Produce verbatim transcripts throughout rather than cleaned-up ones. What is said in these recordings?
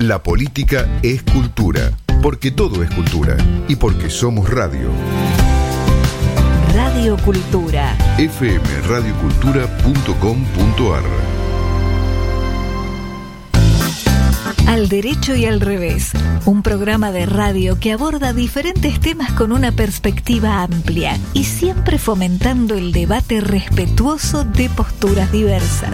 La política es cultura, porque todo es cultura y porque somos radio. Radio Cultura. f m radio cultura punto com punto a r. Al derecho y al revés, un programa de radio que aborda diferentes temas con una perspectiva amplia y siempre fomentando el debate respetuoso de posturas diversas.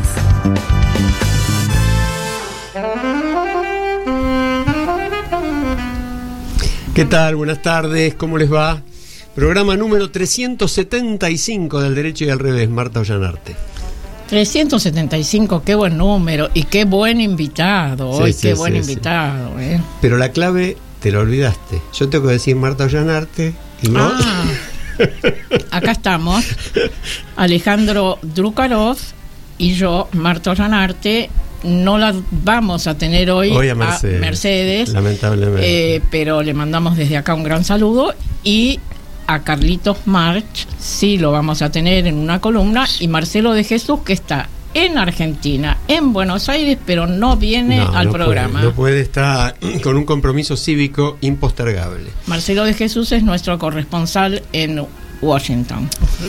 ¿Qué tal? Buenas tardes, ¿cómo les va? Programa número trescientos setenta y cinco del Derecho y al Revés, Marta Ollanarte. trescientos setenta y cinco, qué buen número y qué buen invitado, hoy sí, qué sí, buen sí, invitado. Sí. ¿eh? Pero la clave te la olvidaste. Yo tengo que decir Marta Ollanarte y no. Ah, acá estamos, Alejandro Drukarov y yo, Marta Ollanarte. No la vamos a tener hoy, hoy a Mercedes, a Mercedes lamentablemente. Eh, pero le mandamos desde acá un gran saludo. Y a Carlitos March sí lo vamos a tener en una columna. Y Marcelo de Jesús, que está en Argentina, en Buenos Aires, pero no viene no, al no programa. Puede, no puede, estar con un compromiso cívico impostergable. Marcelo de Jesús es nuestro corresponsal en Washington.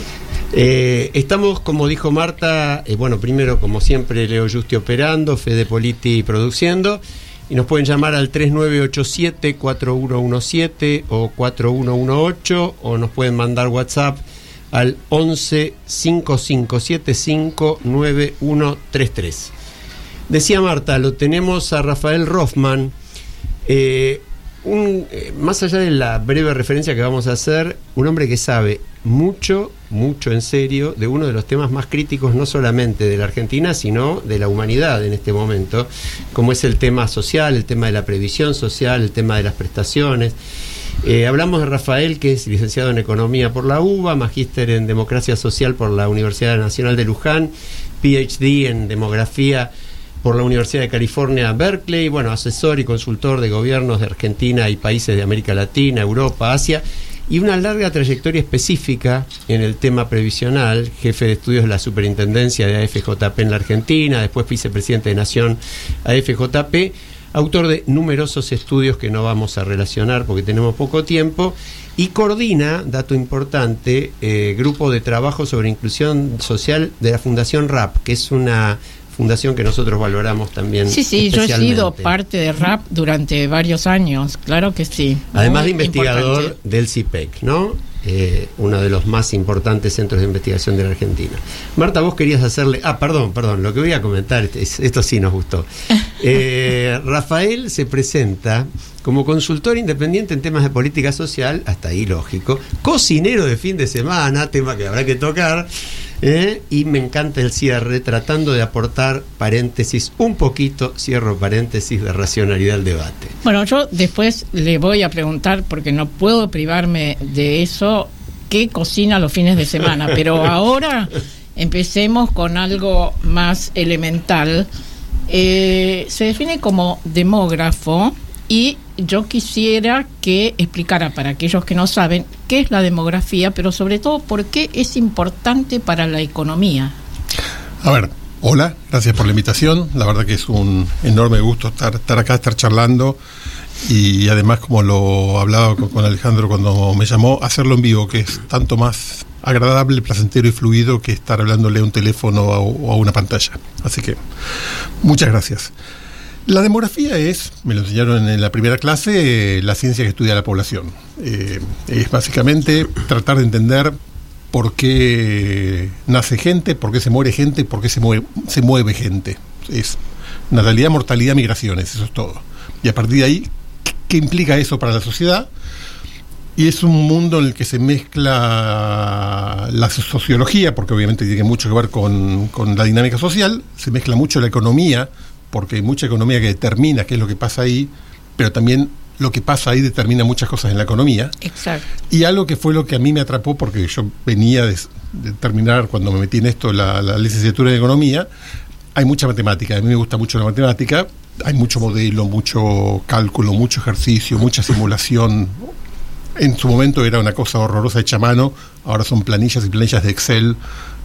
Eh, estamos, como dijo Marta, eh, bueno, primero, como siempre, Leo Justi operando, Fede Politi produciendo, y nos pueden llamar al tres nueve ocho siete, cuatro uno uno siete o cuatro uno uno ocho, o nos pueden mandar WhatsApp al once cinco cinco siete cinco nueve uno tres tres. Decía Marta, lo tenemos a Rafael Rothman, eh, un, eh, más allá de la breve referencia que vamos a hacer, un hombre que sabe mucho, mucho en serio de uno de los temas más críticos, no solamente de la Argentina, sino de la humanidad en este momento, como es el tema social, el tema de la previsión social, el tema de las prestaciones. Eh, hablamos de Rafael, que es licenciado en Economía por la U B A, magíster en Democracia Social por la Universidad Nacional de Luján, P H D en Demografía por la Universidad de California, Berkeley, bueno, asesor y consultor de gobiernos de Argentina y países de América Latina, Europa, Asia, y una larga trayectoria específica en el tema previsional, jefe de estudios de la Superintendencia de A F J P en la Argentina, después vicepresidente de Nación A F J P, autor de numerosos estudios que no vamos a relacionar porque tenemos poco tiempo, y coordina, dato importante, eh, grupo de trabajo sobre inclusión social de la Fundación R A P, que es una fundación que nosotros valoramos también. Sí, sí, yo he sido parte de R A P durante varios años, claro que sí. Además de investigador importante del C I P E C, ¿no? Eh, uno de los más importantes centros de investigación de la Argentina. Marta, vos querías hacerle... Ah, perdón, perdón, lo que voy a comentar, esto sí nos gustó. Eh, Rafael se presenta como consultor independiente en temas de política social, hasta ahí lógico, cocinero de fin de semana, tema que habrá que tocar, eh, y me encanta el cierre, tratando de aportar, paréntesis, un poquito, cierro paréntesis, de racionalidad al debate. Bueno, yo después le voy a preguntar, porque no puedo privarme de eso, qué cocina los fines de semana, pero ahora empecemos con algo más elemental. Eh, se define como demógrafo, y yo quisiera que explicara para aquellos que no saben qué es la demografía, pero sobre todo por qué es importante para la economía. A ver, hola, gracias por la invitación. La verdad que es un enorme gusto estar, estar acá, estar charlando, y además, como lo hablaba con, con Alejandro cuando me llamó, hacerlo en vivo, que es tanto más agradable, placentero y fluido que estar hablándole a un teléfono o a una pantalla. Así que, muchas gracias. La demografía es, me lo enseñaron en la primera clase, eh, la ciencia que estudia la población. Eh, es básicamente tratar de entender por qué nace gente, por qué se muere gente, por qué se mueve, se mueve gente. Es natalidad, mortalidad, migraciones, eso es todo. Y a partir de ahí, ¿qué implica eso para la sociedad? Y es un mundo en el que se mezcla la sociología, porque obviamente tiene mucho que ver con, con la dinámica social, se mezcla mucho la economía, porque hay mucha economía que determina qué es lo que pasa ahí, pero también lo que pasa ahí determina muchas cosas en la economía. Exacto. Y algo que fue lo que a mí me atrapó, porque yo venía de, de terminar, cuando me metí en esto, la, la licenciatura en economía, hay mucha matemática, a mí me gusta mucho la matemática, hay mucho modelo, mucho cálculo, mucho ejercicio, mucha simulación. En su momento era una cosa horrorosa hecha a mano, ahora son planillas y planillas de Excel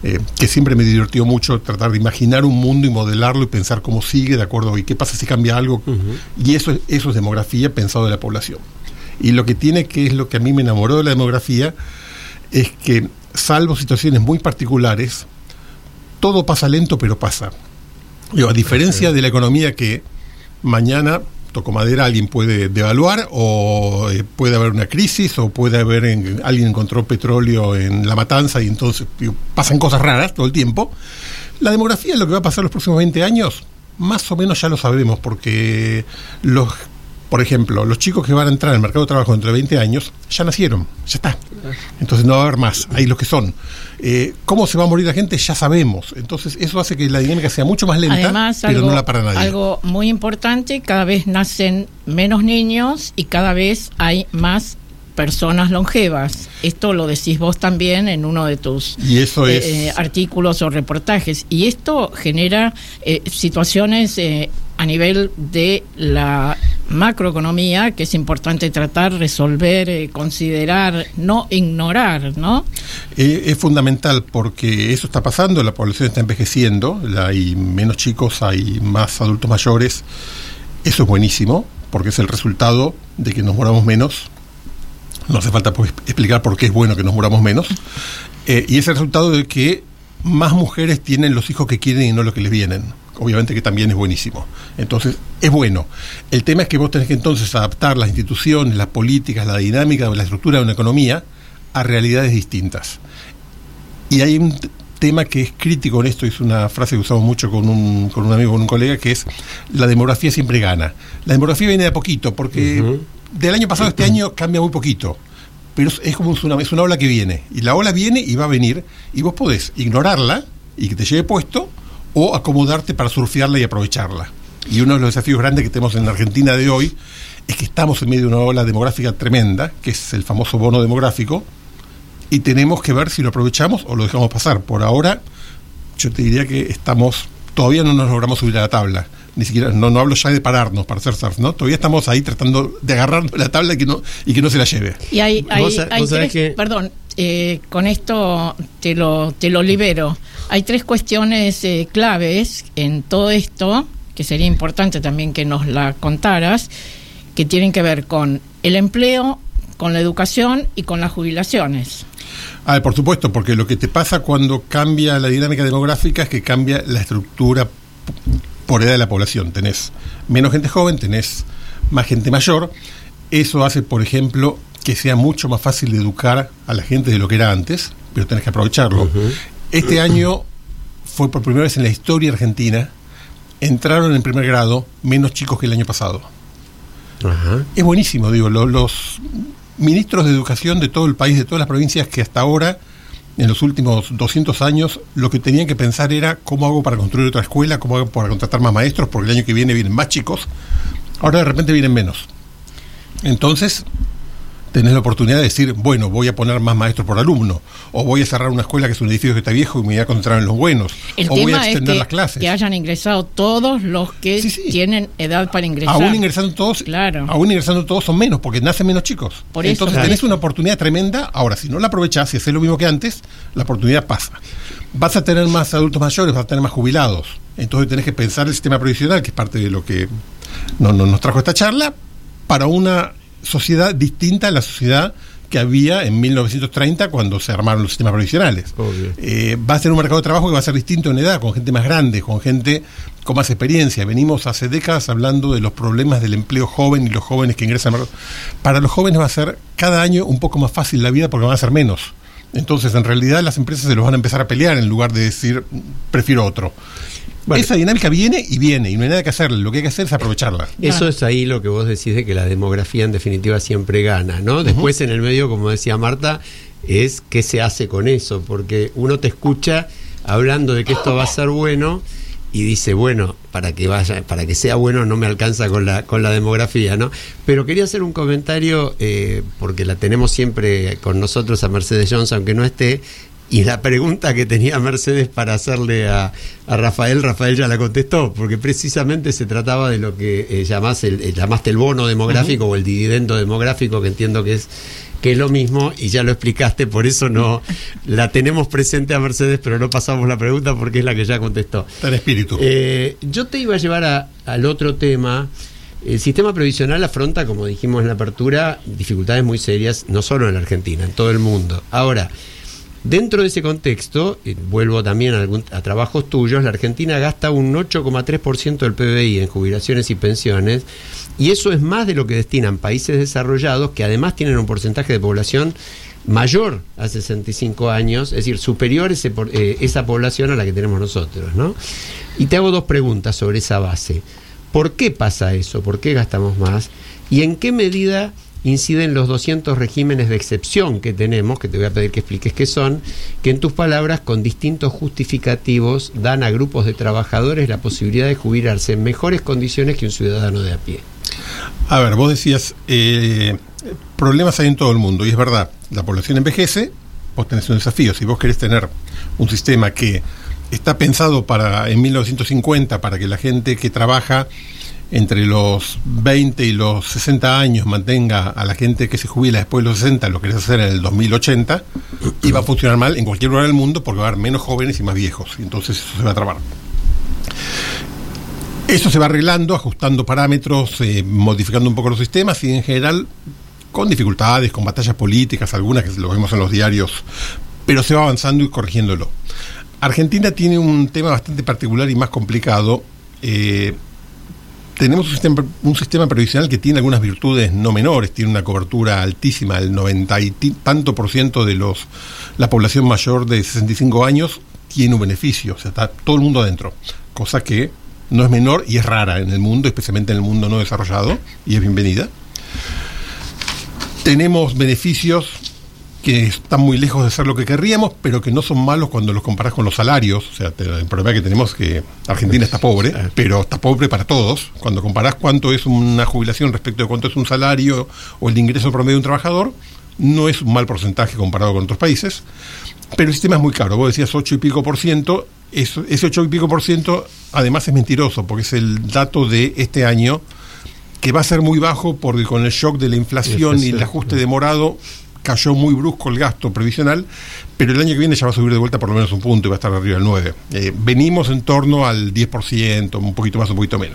eh, que siempre me divirtió mucho tratar de imaginar un mundo y modelarlo y pensar cómo sigue, de acuerdo, y qué pasa si cambia algo. Uh-huh. Y eso, eso es demografía pensado de la población. Y lo que tiene, que es lo que a mí me enamoró de la demografía, es que, salvo situaciones muy particulares, todo pasa lento, pero pasa. Yo, a diferencia sí. de la economía, que mañana, toco madera, alguien puede devaluar, o eh, puede haber una crisis, o puede haber, en, alguien encontró petróleo en La Matanza y entonces digo, pasan cosas raras todo el tiempo. La demografía, lo que va a pasar los próximos veinte años, más o menos ya lo sabemos, porque los... Por ejemplo, los chicos que van a entrar al mercado de trabajo dentro de veinte años ya nacieron, ya está. Entonces no va a haber más, ahí los que son. Eh, ¿Cómo se va a morir la gente? Ya sabemos. Entonces eso hace que la dinámica sea mucho más lenta, Además, pero algo, no la para nadie. Algo muy importante, cada vez nacen menos niños y cada vez hay más personas longevas. Esto lo decís vos también en uno de tus y eso eh, es... eh, artículos o reportajes. Y esto genera eh, situaciones eh, a nivel de la macroeconomía que es importante tratar, resolver, eh, considerar, no ignorar, ¿no? Eh, es fundamental porque eso está pasando, la población está envejeciendo, la, hay menos chicos, hay más adultos mayores. Eso es buenísimo porque es el resultado de que nos moramos menos. No hace falta pues, explicar por qué es bueno que nos muramos menos. Eh, y es el resultado de que más mujeres tienen los hijos que quieren y no los que les vienen. Obviamente que también es buenísimo. Entonces, es bueno. El tema es que vos tenés que entonces adaptar las instituciones, las políticas, la dinámica, la estructura de una economía a realidades distintas. Y hay un t- tema que es crítico en esto, es una frase que usamos mucho con un, con un amigo, con un colega, que es: la demografía siempre gana. La demografía viene de a poquito, porque... Uh-huh. Del año pasado a este año cambia muy poquito, pero es como un tsunami, es una ola que viene, y la ola viene y va a venir, y vos podés ignorarla y que te lleve puesto, o acomodarte para surfearla y aprovecharla. Y uno de los desafíos grandes que tenemos en la Argentina de hoy es que estamos en medio de una ola demográfica tremenda, que es el famoso bono demográfico, y tenemos que ver si lo aprovechamos o lo dejamos pasar. Por ahora, yo te diría que estamos, todavía no nos logramos subir a la tabla. Ni siquiera, no, no hablo ya de pararnos para hacer surf, ¿no? Todavía estamos ahí tratando de agarrar la tabla y que no, y que no se la lleve. Y hay, hay, ¿Vos, hay vos tres, que... perdón, eh, con esto te lo, te lo libero. Hay tres cuestiones eh, claves en todo esto, que sería importante también que nos la contaras, que tienen que ver con el empleo, con la educación y con las jubilaciones. Ah, por supuesto, porque lo que te pasa cuando cambia la dinámica demográfica es que cambia la estructura por edad de la población. Tenés menos gente joven, tenés más gente mayor. Eso hace, por ejemplo, que sea mucho más fácil de educar a la gente de lo que era antes, pero tenés que aprovecharlo. Uh-huh. Este año fue por primera vez en la historia argentina, entraron en primer grado menos chicos que el año pasado. Uh-huh. Es buenísimo, digo, lo, los ministros de educación de todo el país, de todas las provincias, que hasta ahora, en los últimos doscientos años, lo que tenían que pensar era cómo hago para construir otra escuela, cómo hago para contratar más maestros, porque el año que viene vienen más chicos, ahora de repente vienen menos. Entonces tenés la oportunidad de decir, bueno, voy a poner más maestros por alumno, o voy a cerrar una escuela que es un edificio que está viejo y me voy a concentrar en los buenos, el o tema voy a extender es que, las clases. Que hayan ingresado todos los que sí, sí. tienen edad para ingresar. Aún ingresando todos, claro. aún ingresando todos son menos, porque nacen menos chicos. Por Entonces eso, tenés eso. una oportunidad tremenda. Ahora, si no la aprovechás y haces lo mismo que antes, la oportunidad pasa. Vas a tener más adultos mayores, vas a tener más jubilados. Entonces tenés que pensar el sistema previsional, que es parte de lo que no, no, nos trajo esta charla, para una sociedad distinta a la sociedad que había en mil novecientos treinta cuando se armaron los sistemas previsionales. Eh, va a ser un mercado de trabajo que va a ser distinto en edad, con gente más grande, con gente con más experiencia. Venimos hace décadas hablando de los problemas del empleo joven y los jóvenes que ingresan al mercado. Para los jóvenes va a ser cada año un poco más fácil la vida porque van a ser menos. Entonces, en realidad, las empresas se los van a empezar a pelear en lugar de decir, prefiero otro. Bueno, esa dinámica viene y viene, y no hay nada que hacerle. Lo que hay que hacer es aprovecharla. Eso es ahí lo que vos decís de que la demografía en definitiva siempre gana, ¿no? Después uh-huh. en el medio, como decía Marta, es qué se hace con eso, porque uno te escucha hablando de que esto va a ser bueno y dice, bueno, para que vaya, para que sea bueno no me alcanza con la con la demografía, ¿no? Pero quería hacer un comentario, eh, porque la tenemos siempre con nosotros a Mercedes Jones, aunque no esté. Y la pregunta que tenía Mercedes para hacerle a, a Rafael, Rafael ya la contestó, porque precisamente se trataba de lo que eh, llamás el, eh, llamaste el bono demográfico uh-huh. o el dividendo demográfico, que entiendo que es que es lo mismo, y ya lo explicaste, por eso no la tenemos presente a Mercedes, pero no pasamos la pregunta porque es la que ya contestó. Está en espíritu. Eh, yo te iba a llevar a, al otro tema. El sistema previsional afronta, como dijimos en la apertura, dificultades muy serias, no solo en la Argentina, en todo el mundo. Ahora, dentro de ese contexto, eh, vuelvo también a, algún, a trabajos tuyos, la Argentina gasta un ocho coma tres por ciento del P B I en jubilaciones y pensiones, y eso es más de lo que destinan países desarrollados, que además tienen un porcentaje de población mayor a sesenta y cinco años, es decir, superior ese, eh, esa población a la que tenemos nosotros, ¿no? Y te hago dos preguntas sobre esa base. ¿Por qué pasa eso? ¿Por qué gastamos más? ¿Y en qué medida inciden los doscientos regímenes de excepción que tenemos, que te voy a pedir que expliques qué son, que en tus palabras, con distintos justificativos, dan a grupos de trabajadores la posibilidad de jubilarse en mejores condiciones que un ciudadano de a pie? A ver, vos decías, eh, problemas hay en todo el mundo, y es verdad, la población envejece, vos tenés un desafío. Si vos querés tener un sistema que está pensado para en mil novecientos cincuenta para que la gente que trabaja entre los veinte y los sesenta años mantenga a la gente que se jubila después de los sesenta, lo querés hacer en el dos mil ochenta, y va a funcionar mal en cualquier lugar del mundo porque va a haber menos jóvenes y más viejos, y entonces eso se va a trabar. Eso se va arreglando, ajustando parámetros, eh, modificando un poco los sistemas, y en general con dificultades, con batallas políticas, algunas que lo vemos en los diarios, pero se va avanzando y corrigiéndolo. Argentina tiene un tema bastante particular y más complicado. Eh, tenemos un sistema, un sistema previsional que tiene algunas virtudes no menores, tiene una cobertura altísima, el noventa y tanto por ciento de los la población mayor de sesenta y cinco años tiene un beneficio, o sea, está todo el mundo adentro, cosa que no es menor y es rara en el mundo, especialmente en el mundo no desarrollado, y es bienvenida. Tenemos beneficios que están muy lejos de ser lo que querríamos, pero que no son malos cuando los comparás con los salarios. O sea, te, el problema que tenemos es que Argentina está pobre, pero está pobre para todos. Cuando comparás cuánto es una jubilación respecto de cuánto es un salario o el ingreso promedio de un trabajador, no es un mal porcentaje comparado con otros países, pero el sistema es muy caro. Vos decías ocho y pico por ciento, eso, ese ocho y pico por ciento además es mentiroso, porque es el dato de este año, que va a ser muy bajo porque con el shock de la inflación y el ajuste demorado cayó muy brusco el gasto previsional, pero el año que viene ya va a subir de vuelta por lo menos un punto y va a estar arriba del nueve. Eh, venimos en torno al diez por ciento, un poquito más, un poquito menos.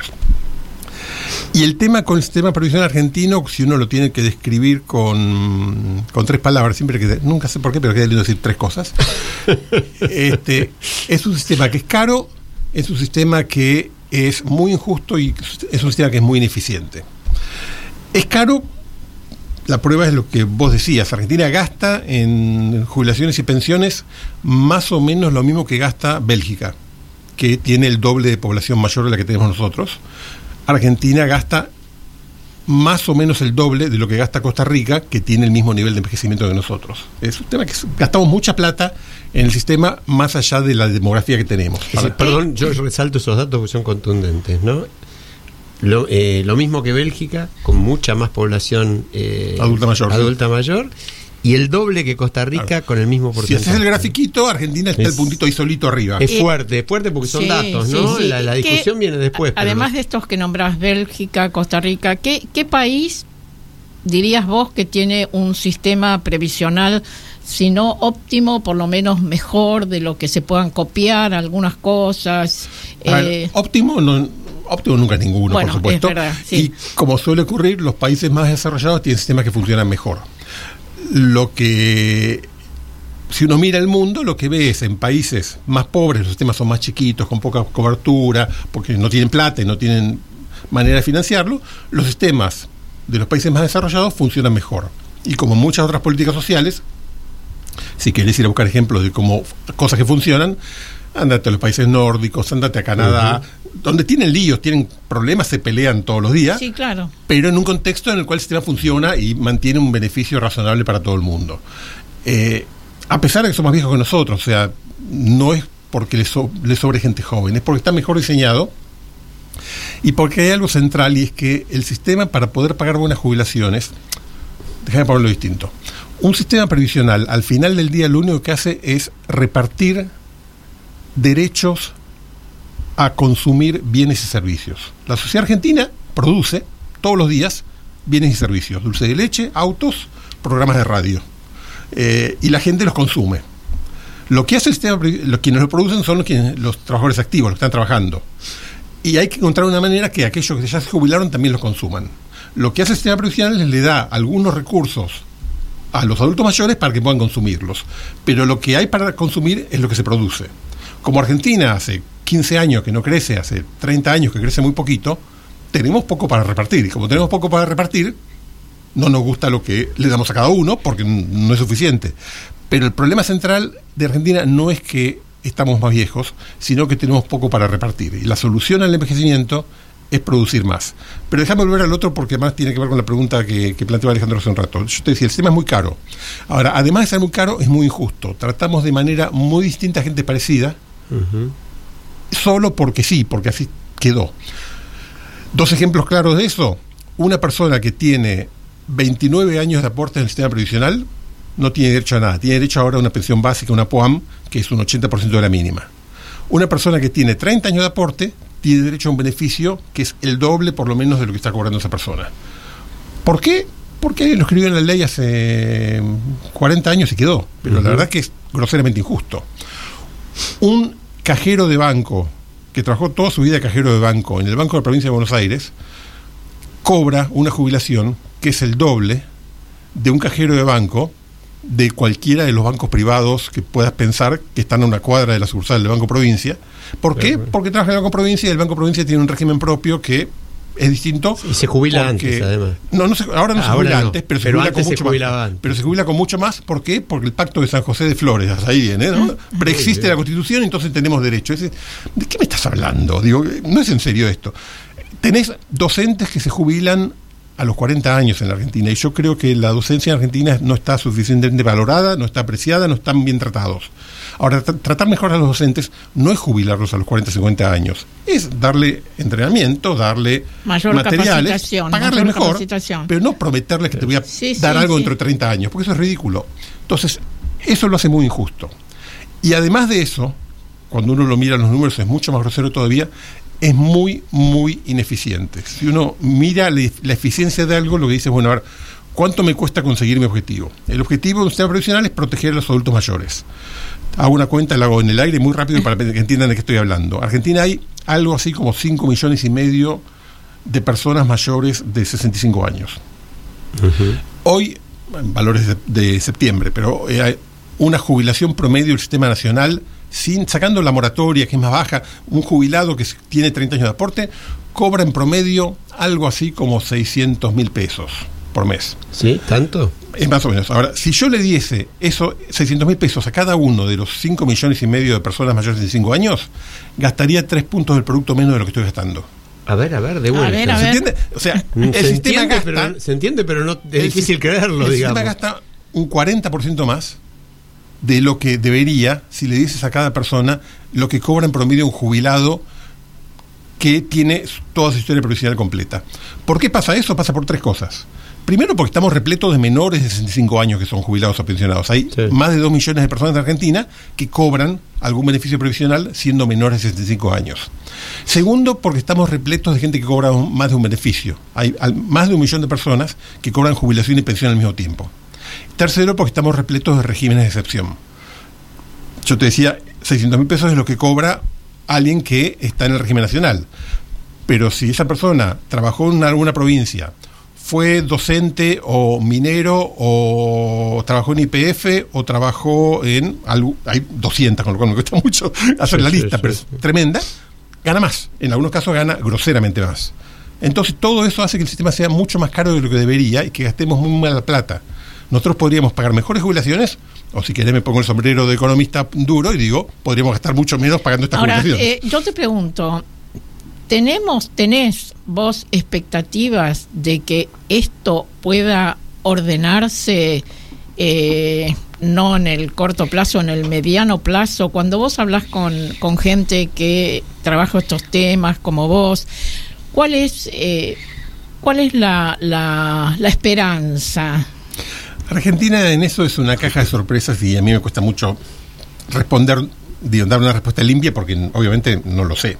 Y el tema con el sistema previsional argentino, si uno lo tiene que describir con, con tres palabras, siempre que nunca sé por qué, pero queda lindo decir tres cosas. este, es un sistema que es caro, es un sistema que es muy injusto y es un sistema que es muy ineficiente. Es caro. La prueba es lo que vos decías. Argentina gasta en jubilaciones y pensiones más o menos lo mismo que gasta Bélgica, que tiene el doble de población mayor de la que tenemos nosotros. Argentina gasta más o menos el doble de lo que gasta Costa Rica, que tiene el mismo nivel de envejecimiento que nosotros. Es un tema que gastamos mucha plata en el sistema más allá de la demografía que tenemos. Sí, perdón, yo resalto esos datos que son contundentes, ¿no? Lo, eh, lo mismo que Bélgica, con mucha más población eh, adulta mayor, adulta mayor, y el doble que Costa Rica, claro, con el mismo porcentaje. Si haces el grafiquito, Argentina está es, el puntito ahí solito arriba. Es fuerte, es fuerte porque son sí, datos, ¿no? Sí, sí. La, la discusión que, viene después. Además pero... de estos que nombrás, Bélgica, Costa Rica, ¿qué, qué país dirías vos que tiene un sistema previsional, si no óptimo, por lo menos mejor, de lo que se puedan copiar algunas cosas? Eh, ver, óptimo no... Óptimo nunca ninguno, bueno, por supuesto. Es verdad, sí. Y como suele ocurrir, los países más desarrollados tienen sistemas que funcionan mejor. Lo que, si uno mira el mundo, lo que ve es en países más pobres, los sistemas son más chiquitos, con poca cobertura, porque no tienen plata y no tienen manera de financiarlo. Los sistemas de los países más desarrollados funcionan mejor. Y como muchas otras políticas sociales, si querés ir a buscar ejemplos de cómo cosas que funcionan, ándate a los países nórdicos, ándate a Canadá, uh-huh. donde tienen líos, tienen problemas, se pelean todos los días. Sí, claro. Pero en un contexto en el cual el sistema funciona y mantiene un beneficio razonable para todo el mundo. Eh, a pesar de que son más viejos que nosotros, o sea, no es porque les, so- les sobre gente joven, es porque está mejor diseñado y porque hay algo central, y es que el sistema, para poder pagar buenas jubilaciones, déjame ponerlo distinto, un sistema previsional al final del día lo único que hace es repartir derechos a consumir bienes y servicios. La sociedad argentina produce todos los días bienes y servicios, dulce de leche, autos, programas de radio. Eh, y la gente los consume. Lo que hace el sistema, los quienes lo producen son los, quienes, los trabajadores activos, los que están trabajando. Y hay que encontrar una manera que aquellos que ya se jubilaron también los consuman. Lo que hace el sistema previsional es le da algunos recursos a los adultos mayores para que puedan consumirlos. Pero lo que hay para consumir es lo que se produce. Como Argentina hace quince años que no crece, hace treinta años que crece muy poquito, tenemos poco para repartir. Y como tenemos poco para repartir, no nos gusta lo que le damos a cada uno porque no es suficiente. Pero el problema central de Argentina no es que estamos más viejos, sino que tenemos poco para repartir. Y la solución al envejecimiento es producir más. Pero déjame volver al otro porque además tiene que ver con la pregunta que, que planteó Alejandro hace un rato. Yo te decía, el sistema es muy caro. Ahora, además de ser muy caro, es muy injusto. Tratamos de manera muy distinta a gente parecida, uh-huh. solo porque sí, porque así quedó. Dos ejemplos claros de eso. Una persona que tiene veintinueve años de aporte en el sistema previsional no tiene derecho a nada. Tiene derecho ahora a una pensión básica, una P O A M, que es un ochenta por ciento de la mínima. Una persona que tiene treinta años de aporte tiene derecho a un beneficio que es el doble por lo menos de lo que está cobrando esa persona. ¿Por qué? Porque lo escribió en la ley hace cuarenta años y quedó. Pero uh-huh. la verdad que es groseramente injusto. Un cajero de banco que trabajó toda su vida de cajero de banco en el Banco de la Provincia de Buenos Aires cobra una jubilación que es el doble de un cajero de banco de cualquiera de los bancos privados que puedas pensar que están a una cuadra de la sucursal del Banco Provincia. ¿Por qué? Porque trabaja en el Banco Provincia y el Banco Provincia tiene un régimen propio que es distinto. Y se jubila porque, antes, además. No, no se, ahora no ah, se jubila no, antes, pero se pero jubila con mucho se más. Antes. Pero se jubila con mucho más. ¿Por qué? Porque el Pacto de San José de Flores, ahí viene, ¿no? Preexiste la Constitución, entonces tenemos derecho. ¿De qué me estás hablando? Digo, no es en serio esto. Tenés docentes que se jubilan a los cuarenta años en la Argentina, y yo creo que la docencia en Argentina no está suficientemente valorada, no está apreciada, no están bien tratados. Ahora, tra- tratar mejor a los docentes no es jubilarlos a los cuarenta, cincuenta años, es darle entrenamiento, darle mayor materiales, pagarles mejor, pero no prometerles que te voy a sí, dar sí, algo sí. dentro de treinta años, porque eso es ridículo. Entonces, eso lo hace muy injusto. Y además de eso, cuando uno lo mira en los números, es mucho más grosero todavía, es muy, muy ineficiente. Si uno mira la, la eficiencia de algo, lo que dice es, bueno, a ver, ¿cuánto me cuesta conseguir mi objetivo? El objetivo de un sistema previsional es proteger a los adultos mayores. Hago una cuenta, la hago en el aire muy rápido para que entiendan de qué estoy hablando. En Argentina hay algo así como cinco millones y medio de personas mayores de sesenta y cinco años. Uh-huh. Hoy, en valores de, de septiembre, pero eh, hay una jubilación promedio del sistema nacional, sin sacando la moratoria, que es más baja, un jubilado que tiene treinta años de aporte, cobra en promedio algo así como seiscientos mil pesos por mes. ¿Sí? ¿Tanto? Es más o menos. Ahora, si yo le diese eso, seiscientos mil pesos a cada uno de los cinco millones y medio de personas mayores de cinco años, gastaría tres puntos del producto menos de lo que estoy gastando. A ver, a ver, de vuelta. A ver, a ¿Se ver. entiende? O sea, el se sistema entiende, gasta... Pero, se entiende, pero no es difícil creerlo, el digamos. El sistema gasta un cuarenta por ciento más de lo que debería, si le dices a cada persona lo que cobra en promedio un jubilado que tiene toda su historia profesional completa. ¿Por qué pasa eso? Pasa por tres cosas. Primero, porque estamos repletos de menores de sesenta y cinco años que son jubilados o pensionados. Hay sí. más de dos millones de personas en Argentina que cobran algún beneficio previsional siendo menores de sesenta y cinco años. Segundo, porque estamos repletos de gente que cobra más de un beneficio. Hay más de un millón de personas que cobran jubilación y pensión al mismo tiempo. Tercero, porque estamos repletos de regímenes de excepción. Yo te decía, seiscientos mil pesos es lo que cobra alguien que está en el régimen nacional. Pero si esa persona trabajó en alguna provincia, fue docente o minero, o trabajó en Y P F, o trabajó en... Hay doscientas, con lo cual me cuesta mucho hacer sí, la lista, sí, pero sí, es sí. tremenda, gana más. En algunos casos gana groseramente más. Entonces todo eso hace que el sistema sea mucho más caro de lo que debería y que gastemos muy mala plata. Nosotros podríamos pagar mejores jubilaciones, o si querés me pongo el sombrero de economista duro y digo, podríamos gastar mucho menos pagando estas Ahora, jubilaciones. Eh, yo te pregunto, ¿tenemos, tenés vos expectativas de que esto pueda ordenarse eh, no en el corto plazo, en el mediano plazo? Cuando vos hablas con, con gente que trabaja estos temas como vos, ¿cuál es, eh, cuál es la, la, la esperanza? Argentina en eso es una caja de sorpresas y a mí me cuesta mucho responder, digo, dar una respuesta limpia porque obviamente no lo sé.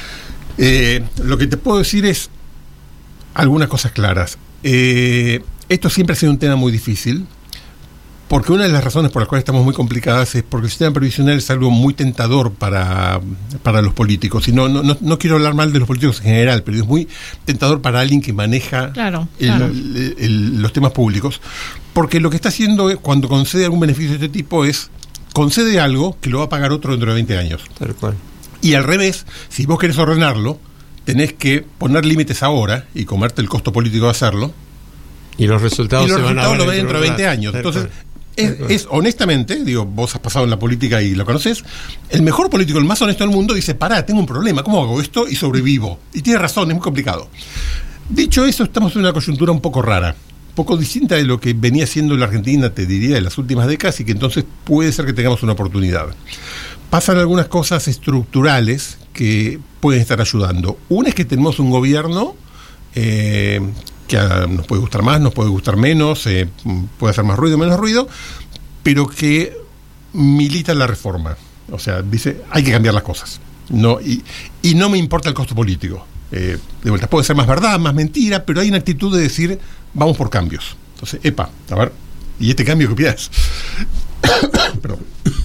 Eh, lo que te puedo decir es algunas cosas claras. Eh, esto siempre ha sido un tema muy difícil, porque una de las razones por las cuales estamos muy complicadas es porque el sistema previsional es algo muy tentador para, para los políticos. Y no, no, no, no quiero hablar mal de los políticos en general, pero es muy tentador para alguien que maneja claro, el, claro. El, el, el, los temas públicos. Porque lo que está haciendo es, cuando concede algún beneficio de este tipo, es concede algo que lo va a pagar otro dentro de veinte años. Tal cual. Y al revés, si vos querés ordenarlo, tenés que poner límites ahora y comerte el costo político de hacerlo. Y los resultados, y los se van resultados a lo ven dentro de veinte años. Entonces, es, es honestamente, digo, vos has pasado en la política y lo conocés, el mejor político, el más honesto del mundo, dice, pará, tengo un problema, ¿cómo hago esto? Y sobrevivo. Y tiene razón, es muy complicado. Dicho eso, estamos en una coyuntura un poco rara, un poco distinta de lo que venía siendo la Argentina, te diría, en las últimas décadas, y que entonces puede ser que tengamos una oportunidad. Pasan algunas cosas estructurales que pueden estar ayudando. Una es que tenemos un gobierno eh, que a, nos puede gustar más, nos puede gustar menos, eh, puede hacer más ruido, menos ruido, pero que milita la reforma. O sea, dice, hay que cambiar las cosas. No, y, y no me importa el costo político. Eh, de vuelta, puede ser más verdad, más mentira, pero hay una actitud de decir, vamos por cambios. Entonces, epa, a ver, ¿y este cambio qué piensas? Perdón.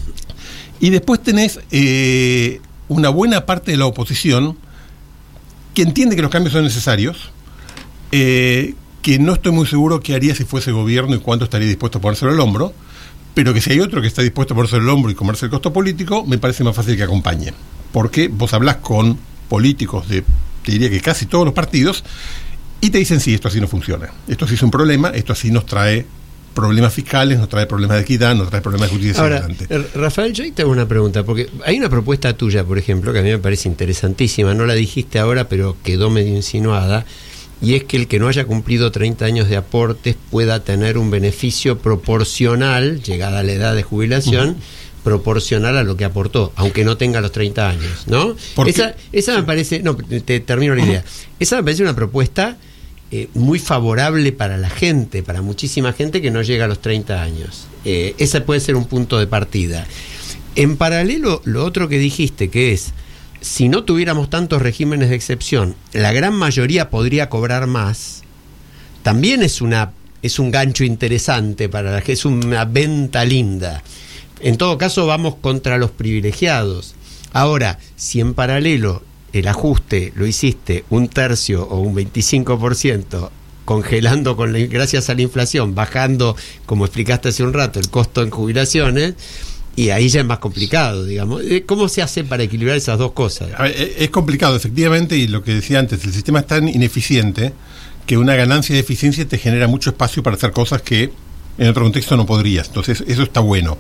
Y después tenés eh, una buena parte de la oposición que entiende que los cambios son necesarios, eh, que no estoy muy seguro qué haría si fuese gobierno y cuánto estaría dispuesto a ponérselo al hombro, pero que si hay otro que está dispuesto a ponérselo al hombro y comerse el costo político, me parece más fácil que acompañe. Porque vos hablás con políticos de, te diría que casi todos los partidos, y te dicen, sí, esto así no funciona, esto sí es un problema, esto así nos trae problemas fiscales, nos trae problemas de equidad, nos trae problemas de justicia. Ahora, Rafael, yo ahí te hago una pregunta, porque hay una propuesta tuya, por ejemplo, que a mí me parece interesantísima, no la dijiste ahora, pero quedó medio insinuada, y es que el que no haya cumplido treinta años de aportes pueda tener un beneficio proporcional, llegada a la edad de jubilación, uh-huh. proporcional a lo que aportó, aunque no tenga los treinta años, ¿no? Esa, esa me parece, no, te termino la idea, esa me parece una propuesta Eh, muy favorable para la gente, para muchísima gente que no llega a los treinta años. Eh, ese puede ser un punto de partida. En paralelo, lo otro que dijiste, que es, si no tuviéramos tantos regímenes de excepción, la gran mayoría podría cobrar más, también es una es un gancho interesante para la gente, es una venta linda. En todo caso, vamos contra los privilegiados. Ahora, si en paralelo el ajuste lo hiciste un tercio o un veinticinco por ciento, congelando con la, gracias a la inflación, bajando, como explicaste hace un rato, el costo en jubilaciones, y ahí ya es más complicado, digamos. ¿Cómo se hace para equilibrar esas dos cosas? A ver, es complicado, efectivamente, y lo que decía antes, el sistema es tan ineficiente que una ganancia de eficiencia te genera mucho espacio para hacer cosas que en otro contexto no podrías. Entonces, eso está bueno.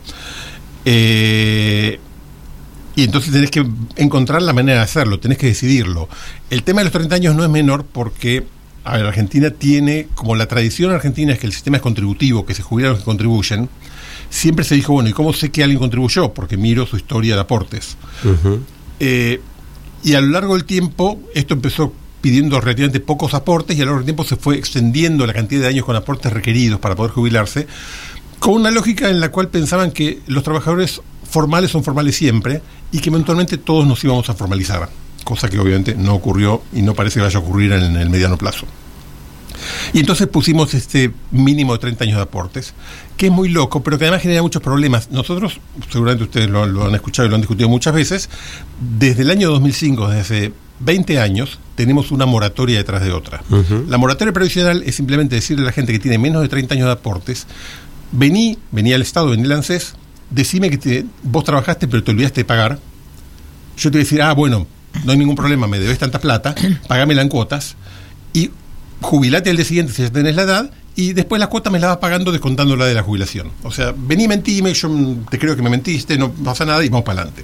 Eh... Y entonces tenés que encontrar la manera de hacerlo, tenés que decidirlo. El tema de los treinta años no es menor porque, a ver, Argentina tiene, como la tradición argentina es que el sistema es contributivo, que se jubilan los que contribuyen, siempre se dijo, bueno, ¿y cómo sé que alguien contribuyó? Porque miro su historia de aportes. Uh-huh. Eh, y a lo largo del tiempo, esto empezó pidiendo relativamente pocos aportes y a lo largo del tiempo se fue extendiendo la cantidad de años con aportes requeridos para poder jubilarse, con una lógica en la cual pensaban que los trabajadores formales son formales siempre y que eventualmente todos nos íbamos a formalizar, cosa que obviamente no ocurrió y no parece que vaya a ocurrir en el mediano plazo. Y entonces pusimos este mínimo de treinta años de aportes, que es muy loco, pero que además genera muchos problemas. Nosotros, seguramente ustedes lo, lo han escuchado y lo han discutido muchas veces, desde el año dos mil cinco, desde hace veinte años, tenemos una moratoria detrás de otra. Uh-huh. La moratoria previsional es simplemente decirle a la gente que tiene menos de treinta años de aportes, vení, vení al Estado, vení al ANSES, decime que te, vos trabajaste pero te olvidaste de pagar. Yo te voy a decir, ah, bueno, no hay ningún problema, me debes tanta plata, pagámela en cuotas y jubilate al día siguiente si ya tenés la edad y después la cuota me la vas pagando descontándola de la jubilación. O sea, vení, mentime, yo te creo que me mentiste, no pasa nada y vamos para adelante.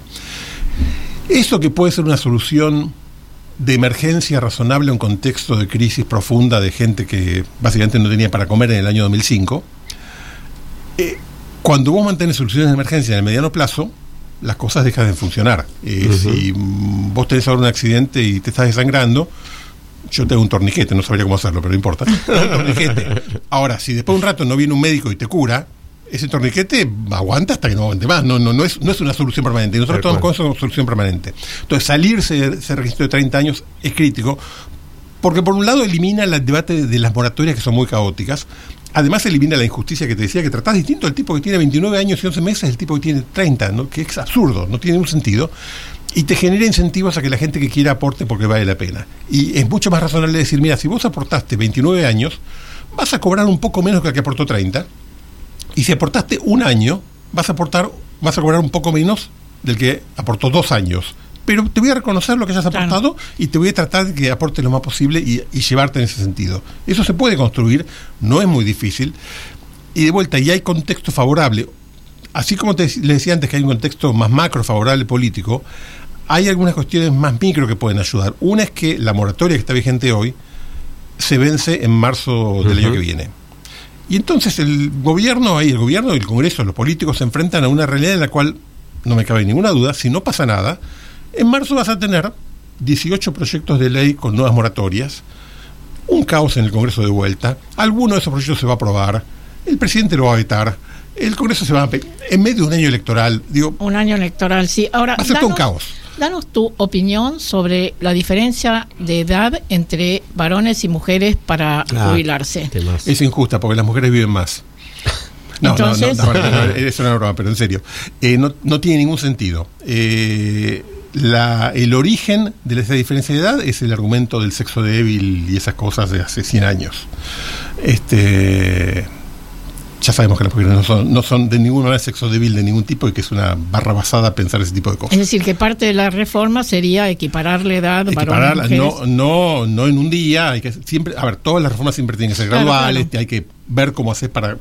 Eso que puede ser una solución de emergencia razonable en un contexto de crisis profunda de gente que básicamente no tenía para comer en el año dos mil cinco, eh, cuando vos mantenés soluciones de emergencia en el mediano plazo, las cosas dejan de funcionar. Eh, uh-huh. Si vos tenés ahora un accidente y te estás desangrando, yo tengo un torniquete, no sabría cómo hacerlo, pero no importa. Un torniquete. Ahora, si después de un rato no viene un médico y te cura, ese torniquete aguanta hasta que no aguante más. No, no, no, es, no es una solución permanente. Nosotros tomamos con eso una solución permanente. Entonces, salirse de ese registro de treinta años es crítico, porque por un lado elimina el debate de las moratorias que son muy caóticas, además elimina la injusticia que te decía, que tratás distinto al tipo que tiene veintinueve años y once meses, el tipo que tiene treinta, ¿no? Que es absurdo, no tiene ningún sentido. Y te genera incentivos a que la gente que quiera aporte porque vale la pena. Y es mucho más razonable decir, mira, si vos aportaste veintinueve años, vas a cobrar un poco menos que el que aportó treinta. Y si aportaste un año, vas a aportar, vas a cobrar un poco menos del que aportó dos años. Pero te voy a reconocer lo que hayas aportado, claro, y te voy a tratar de que aportes lo más posible y, y llevarte en ese sentido. Eso se puede construir, no es muy difícil. Y de vuelta, y hay contexto favorable. Así como te le decía antes que hay un contexto más macro favorable político, hay algunas cuestiones más micro que pueden ayudar. Una es que la moratoria que está vigente hoy se vence en marzo del uh-huh. año que viene. Y entonces el gobierno, ahí el gobierno y el Congreso, los políticos se enfrentan a una realidad en la cual, no me cabe ninguna duda, si no pasa nada, en marzo vas a tener dieciocho proyectos de ley con nuevas moratorias, un caos en el Congreso de vuelta, alguno de esos proyectos se va a aprobar, el presidente lo va a vetar, el Congreso se va a... Pe- en medio de un año electoral, digo... Un año electoral, sí. Ahora, va a ser todo un caos. Danos tu opinión sobre la diferencia de edad entre varones y mujeres para ah, jubilarse. Temas. Es injusta porque las mujeres viven más. No, Entonces... no, no, no, no, no, es una broma, pero en serio. Eh, no, no tiene ningún sentido. Eh, la, el origen de esa diferencia de edad es el argumento del sexo débil y esas cosas de hace cien años. Este... Ya sabemos que las mujeres no son, no son de ninguna manera sexo débil de ningún tipo y que es una barra basada pensar ese tipo de cosas. Es decir, que parte de la reforma sería equiparar la edad varones y mujeres. No, no, no en un día. Hay que siempre, a ver, todas las reformas siempre tienen que ser claro, graduales. Claro. Hay que ver cómo hacer para.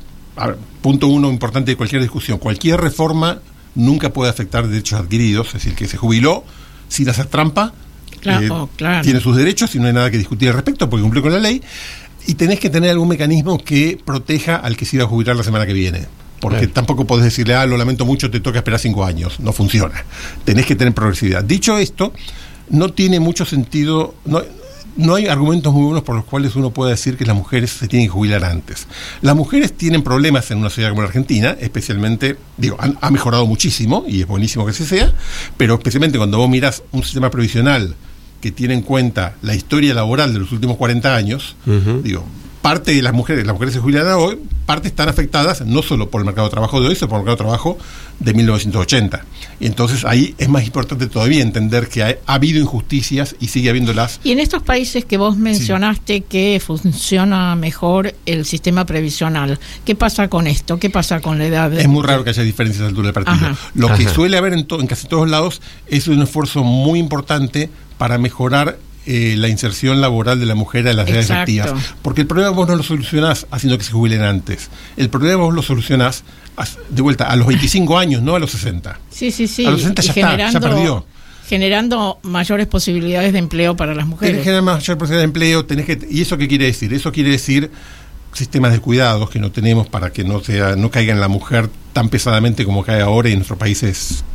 A ver, punto uno importante de cualquier discusión. Cualquier reforma nunca puede afectar derechos adquiridos. Es decir, que se jubiló sin hacer trampa. Claro, eh, oh, claro. Tiene sus derechos y no hay nada que discutir al respecto porque cumplió con la ley. Y tenés que tener algún mecanismo que proteja al que se iba a jubilar la semana que viene. Porque claro, tampoco podés decirle, ah, lo lamento mucho, te toca esperar cinco años. No funciona. Tenés que tener progresividad. Dicho esto, no tiene mucho sentido, no, no hay argumentos muy buenos por los cuales uno pueda decir que las mujeres se tienen que jubilar antes. Las mujeres tienen problemas en una sociedad como la Argentina, especialmente, digo, han, ha mejorado muchísimo, y es buenísimo que así sea, pero especialmente cuando vos mirás un sistema previsional que tiene en cuenta la historia laboral de los últimos cuarenta años, uh-huh. digo, parte de las mujeres, las mujeres se jubilan hoy, parte están afectadas no solo por el mercado de trabajo de hoy, sino por el mercado de trabajo de mil novecientos ochenta. Y entonces ahí es más importante todavía entender que ha, ha habido injusticias y sigue habiéndolas. Y en estos países que vos mencionaste sí. que funciona mejor el sistema previsional, ¿qué pasa con esto? ¿Qué pasa con la edad? De... Es muy raro que haya diferencias a la altura del partido. Ajá. Lo Ajá. que suele haber en, to- en casi todos lados es un esfuerzo muy importante para mejorar eh, la inserción laboral de la mujer a las edades efectivas. Porque el problema vos no lo solucionás haciendo que se jubilen antes. El problema vos lo solucionás a, de vuelta a los veinticinco años, no a los sesenta. Sí, sí, sí. A los sesenta ya está, ya perdió. Generando mayores posibilidades de empleo para las mujeres. Tenés que generar mayores posibilidades de empleo, tenés que, ¿y eso qué quiere decir? Eso quiere decir sistemas de cuidados que no tenemos para que no sea, no caiga en la mujer tan pesadamente como cae ahora, y en nuestro país es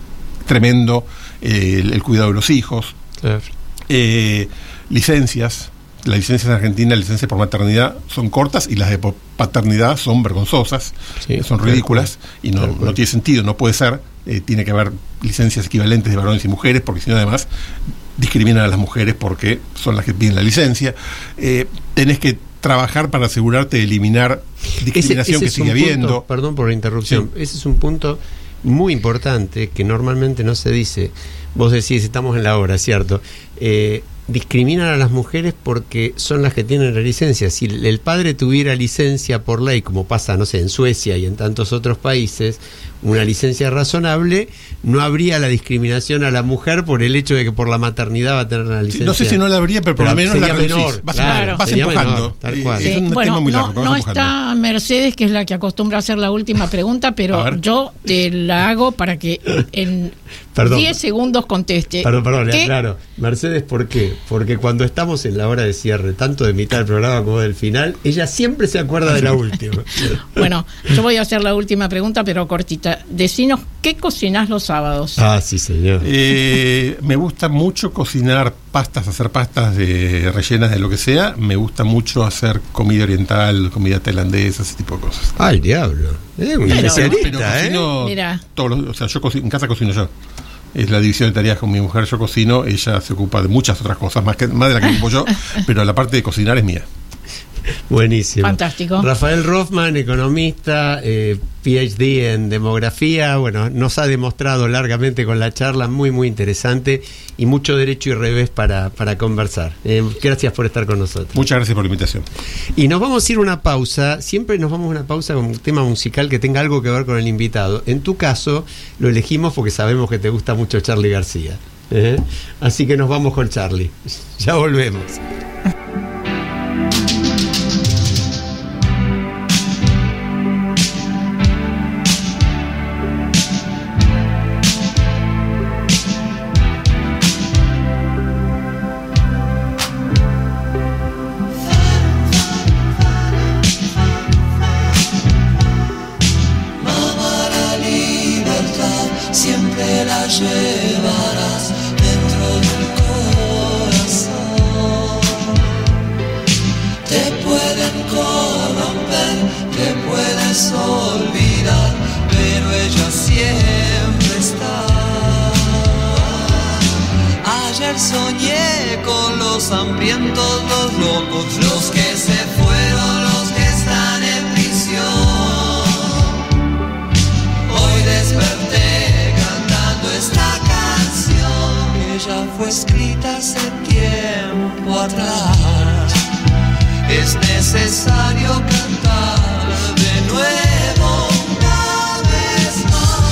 tremendo eh, el, el cuidado de los hijos. Claro. Eh, licencias, las licencias en Argentina, licencias por maternidad son cortas y las de paternidad son vergonzosas, sí, son ridículas claro, y no, claro, no tiene sentido, no puede ser. Eh, tiene que haber licencias equivalentes de varones y mujeres, porque si no además discriminan a las mujeres porque son las que piden la licencia. Eh, tenés que trabajar para asegurarte de eliminar discriminación ese, ese que sigue habiendo. Punto, perdón por la interrupción, sí. Ese es un punto muy importante que normalmente no se dice. Vos decís, estamos en la hora, ¿cierto? Eh, discriminan a las mujeres porque son las que tienen la licencia. Si el padre tuviera licencia por ley, como pasa, no sé, en Suecia y en tantos otros países, una licencia razonable, no habría la discriminación a la mujer por el hecho de que por la maternidad va a tener la licencia. Sí, no sé si no la habría, pero por lo menos la menor. Vas, claro, vas empujando. Menor, tal cual. Sí, es un bueno, tema muy no, largo, no está Mercedes, que es la que acostumbra a hacer la última pregunta, pero yo te la hago para que en diez segundos conteste. Perdón, perdón, le aclaro. Mercedes, ¿por qué? Porque cuando estamos en la hora de cierre, tanto de mitad del programa como del final, ella siempre se acuerda de la última. Bueno, yo voy a hacer la última pregunta, pero cortita. Decinos, ¿qué cocinás los sábados? Ah, sí, señor. Eh, me gusta mucho cocinar pastas, hacer pastas de rellenas de lo que sea. Me gusta mucho hacer comida oriental, comida tailandesa, ese tipo de cosas. ¡Ay, diablo! Es un especialista, ¿eh? Mira. Todos los, o sea, yo cocino, en casa cocino yo. Es la división de tareas con mi mujer, yo cocino, ella se ocupa de muchas otras cosas, más, que, más de la que ocupo yo, pero la parte de cocinar es mía. Buenísimo. Fantástico. Rafael Rothman, economista, eh, P H D en demografía, bueno, nos ha demostrado largamente con la charla, muy muy interesante y mucho derecho y revés para, para conversar. Eh, gracias por estar con nosotros. Muchas gracias por la invitación. Y nos vamos a ir a una pausa, siempre nos vamos a una pausa con un tema musical que tenga algo que ver con el invitado. En tu caso, lo elegimos porque sabemos que te gusta mucho Charly García. ¿eh? Así que nos vamos con Charly. Ya volvemos. Soñé con los hambrientos, los locos, los que se fueron, los que están en prisión. Hoy desperté cantando esta canción que ya fue escrita hace tiempo atrás. Es necesario cantar de nuevo una vez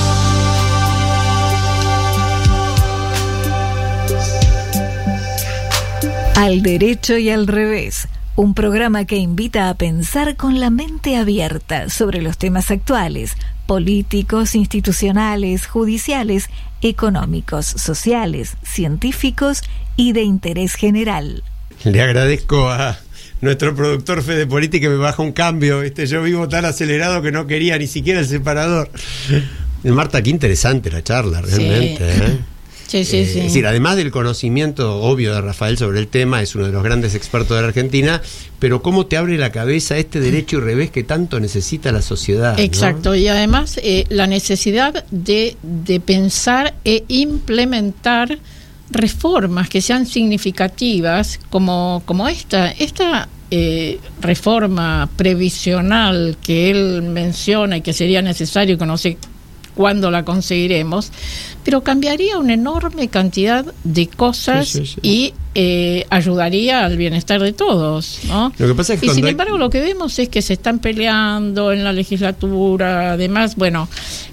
más. Al derecho y al revés, un programa que invita a pensar con la mente abierta sobre los temas actuales, políticos, institucionales, judiciales, económicos, sociales, científicos y de interés general. Le agradezco a nuestro productor Fede Politi que me baja un cambio. Este, yo vivo tan acelerado que no quería ni siquiera el separador. Marta, qué interesante la charla, realmente. Sí. ¿eh? Sí, sí, eh, sí. Es decir, además del conocimiento obvio de Rafael sobre el tema, es uno de los grandes expertos de la Argentina, pero cómo te abre la cabeza este derecho y revés que tanto necesita la sociedad. Exacto, ¿no? Y además eh, la necesidad de, de pensar e implementar reformas que sean significativas como, como esta, esta eh, reforma previsional que él menciona y que sería necesario, que no sé cuándo la conseguiremos, pero cambiaría una enorme cantidad de cosas sí, sí, sí. y eh, ayudaría al bienestar de todos, ¿no? Lo que pasa es que y sin hay... embargo lo que vemos es que se están peleando en la legislatura, además, bueno,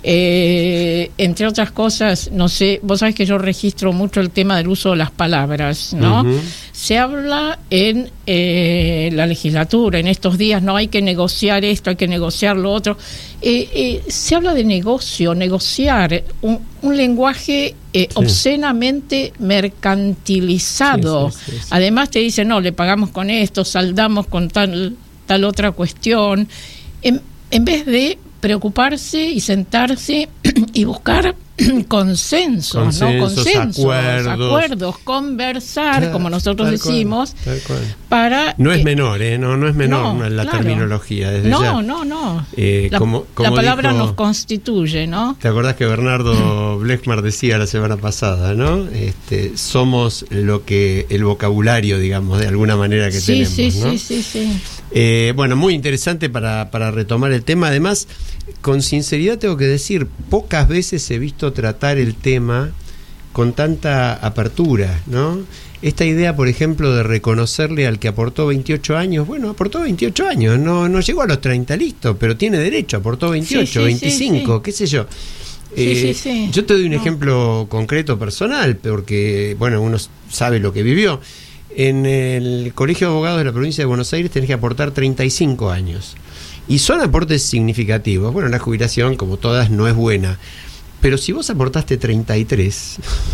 eh, entre otras cosas, no sé, vos sabés que yo registro mucho el tema del uso de las palabras, ¿no? Uh-huh. Se habla en eh, la legislatura, en estos días, no hay que negociar esto, hay que negociar lo otro. Eh, eh, se habla de negocio, negociar, un, un lenguaje eh, sí. obscenamente mercantilizado. Sí, sí, sí, sí. Además te dicen, no, le pagamos con esto, saldamos con tal, tal otra cuestión. En, en vez de preocuparse y sentarse y buscar consensos, consensos, ¿no? Consensos, acuerdos, acuerdos conversar, claro, como nosotros decimos, cual, cual. para... No es menor, ¿eh? No, no es menor no, la claro. terminología. Desde no, ya. no, no, eh, la, como, como la palabra dijo, nos constituye, ¿no? ¿Te acordás que Bernardo Blechmar decía la semana pasada, ¿no? Este, somos lo que el vocabulario, digamos, de alguna manera que sí, tenemos, sí, ¿no? sí, sí, sí. Eh, bueno, muy interesante para, para retomar el tema. Además, con sinceridad tengo que decir, pocas veces he visto tratar el tema con tanta apertura, ¿no? Esta idea, por ejemplo, de reconocerle al que aportó veintiocho años, bueno, aportó veintiocho años, no, no llegó a los treinta, listo, pero tiene derecho, aportó veintiocho, sí, sí, veinticinco, sí, sí. qué sé yo. Eh, sí, sí, sí. Yo te doy un no. ejemplo concreto personal, porque, bueno, uno sabe lo que vivió. En el Colegio de Abogados de la Provincia de Buenos Aires tenés que aportar treinta y cinco años. Y son aportes significativos. Bueno, la jubilación, como todas, no es buena. Pero si vos aportaste treinta y tres,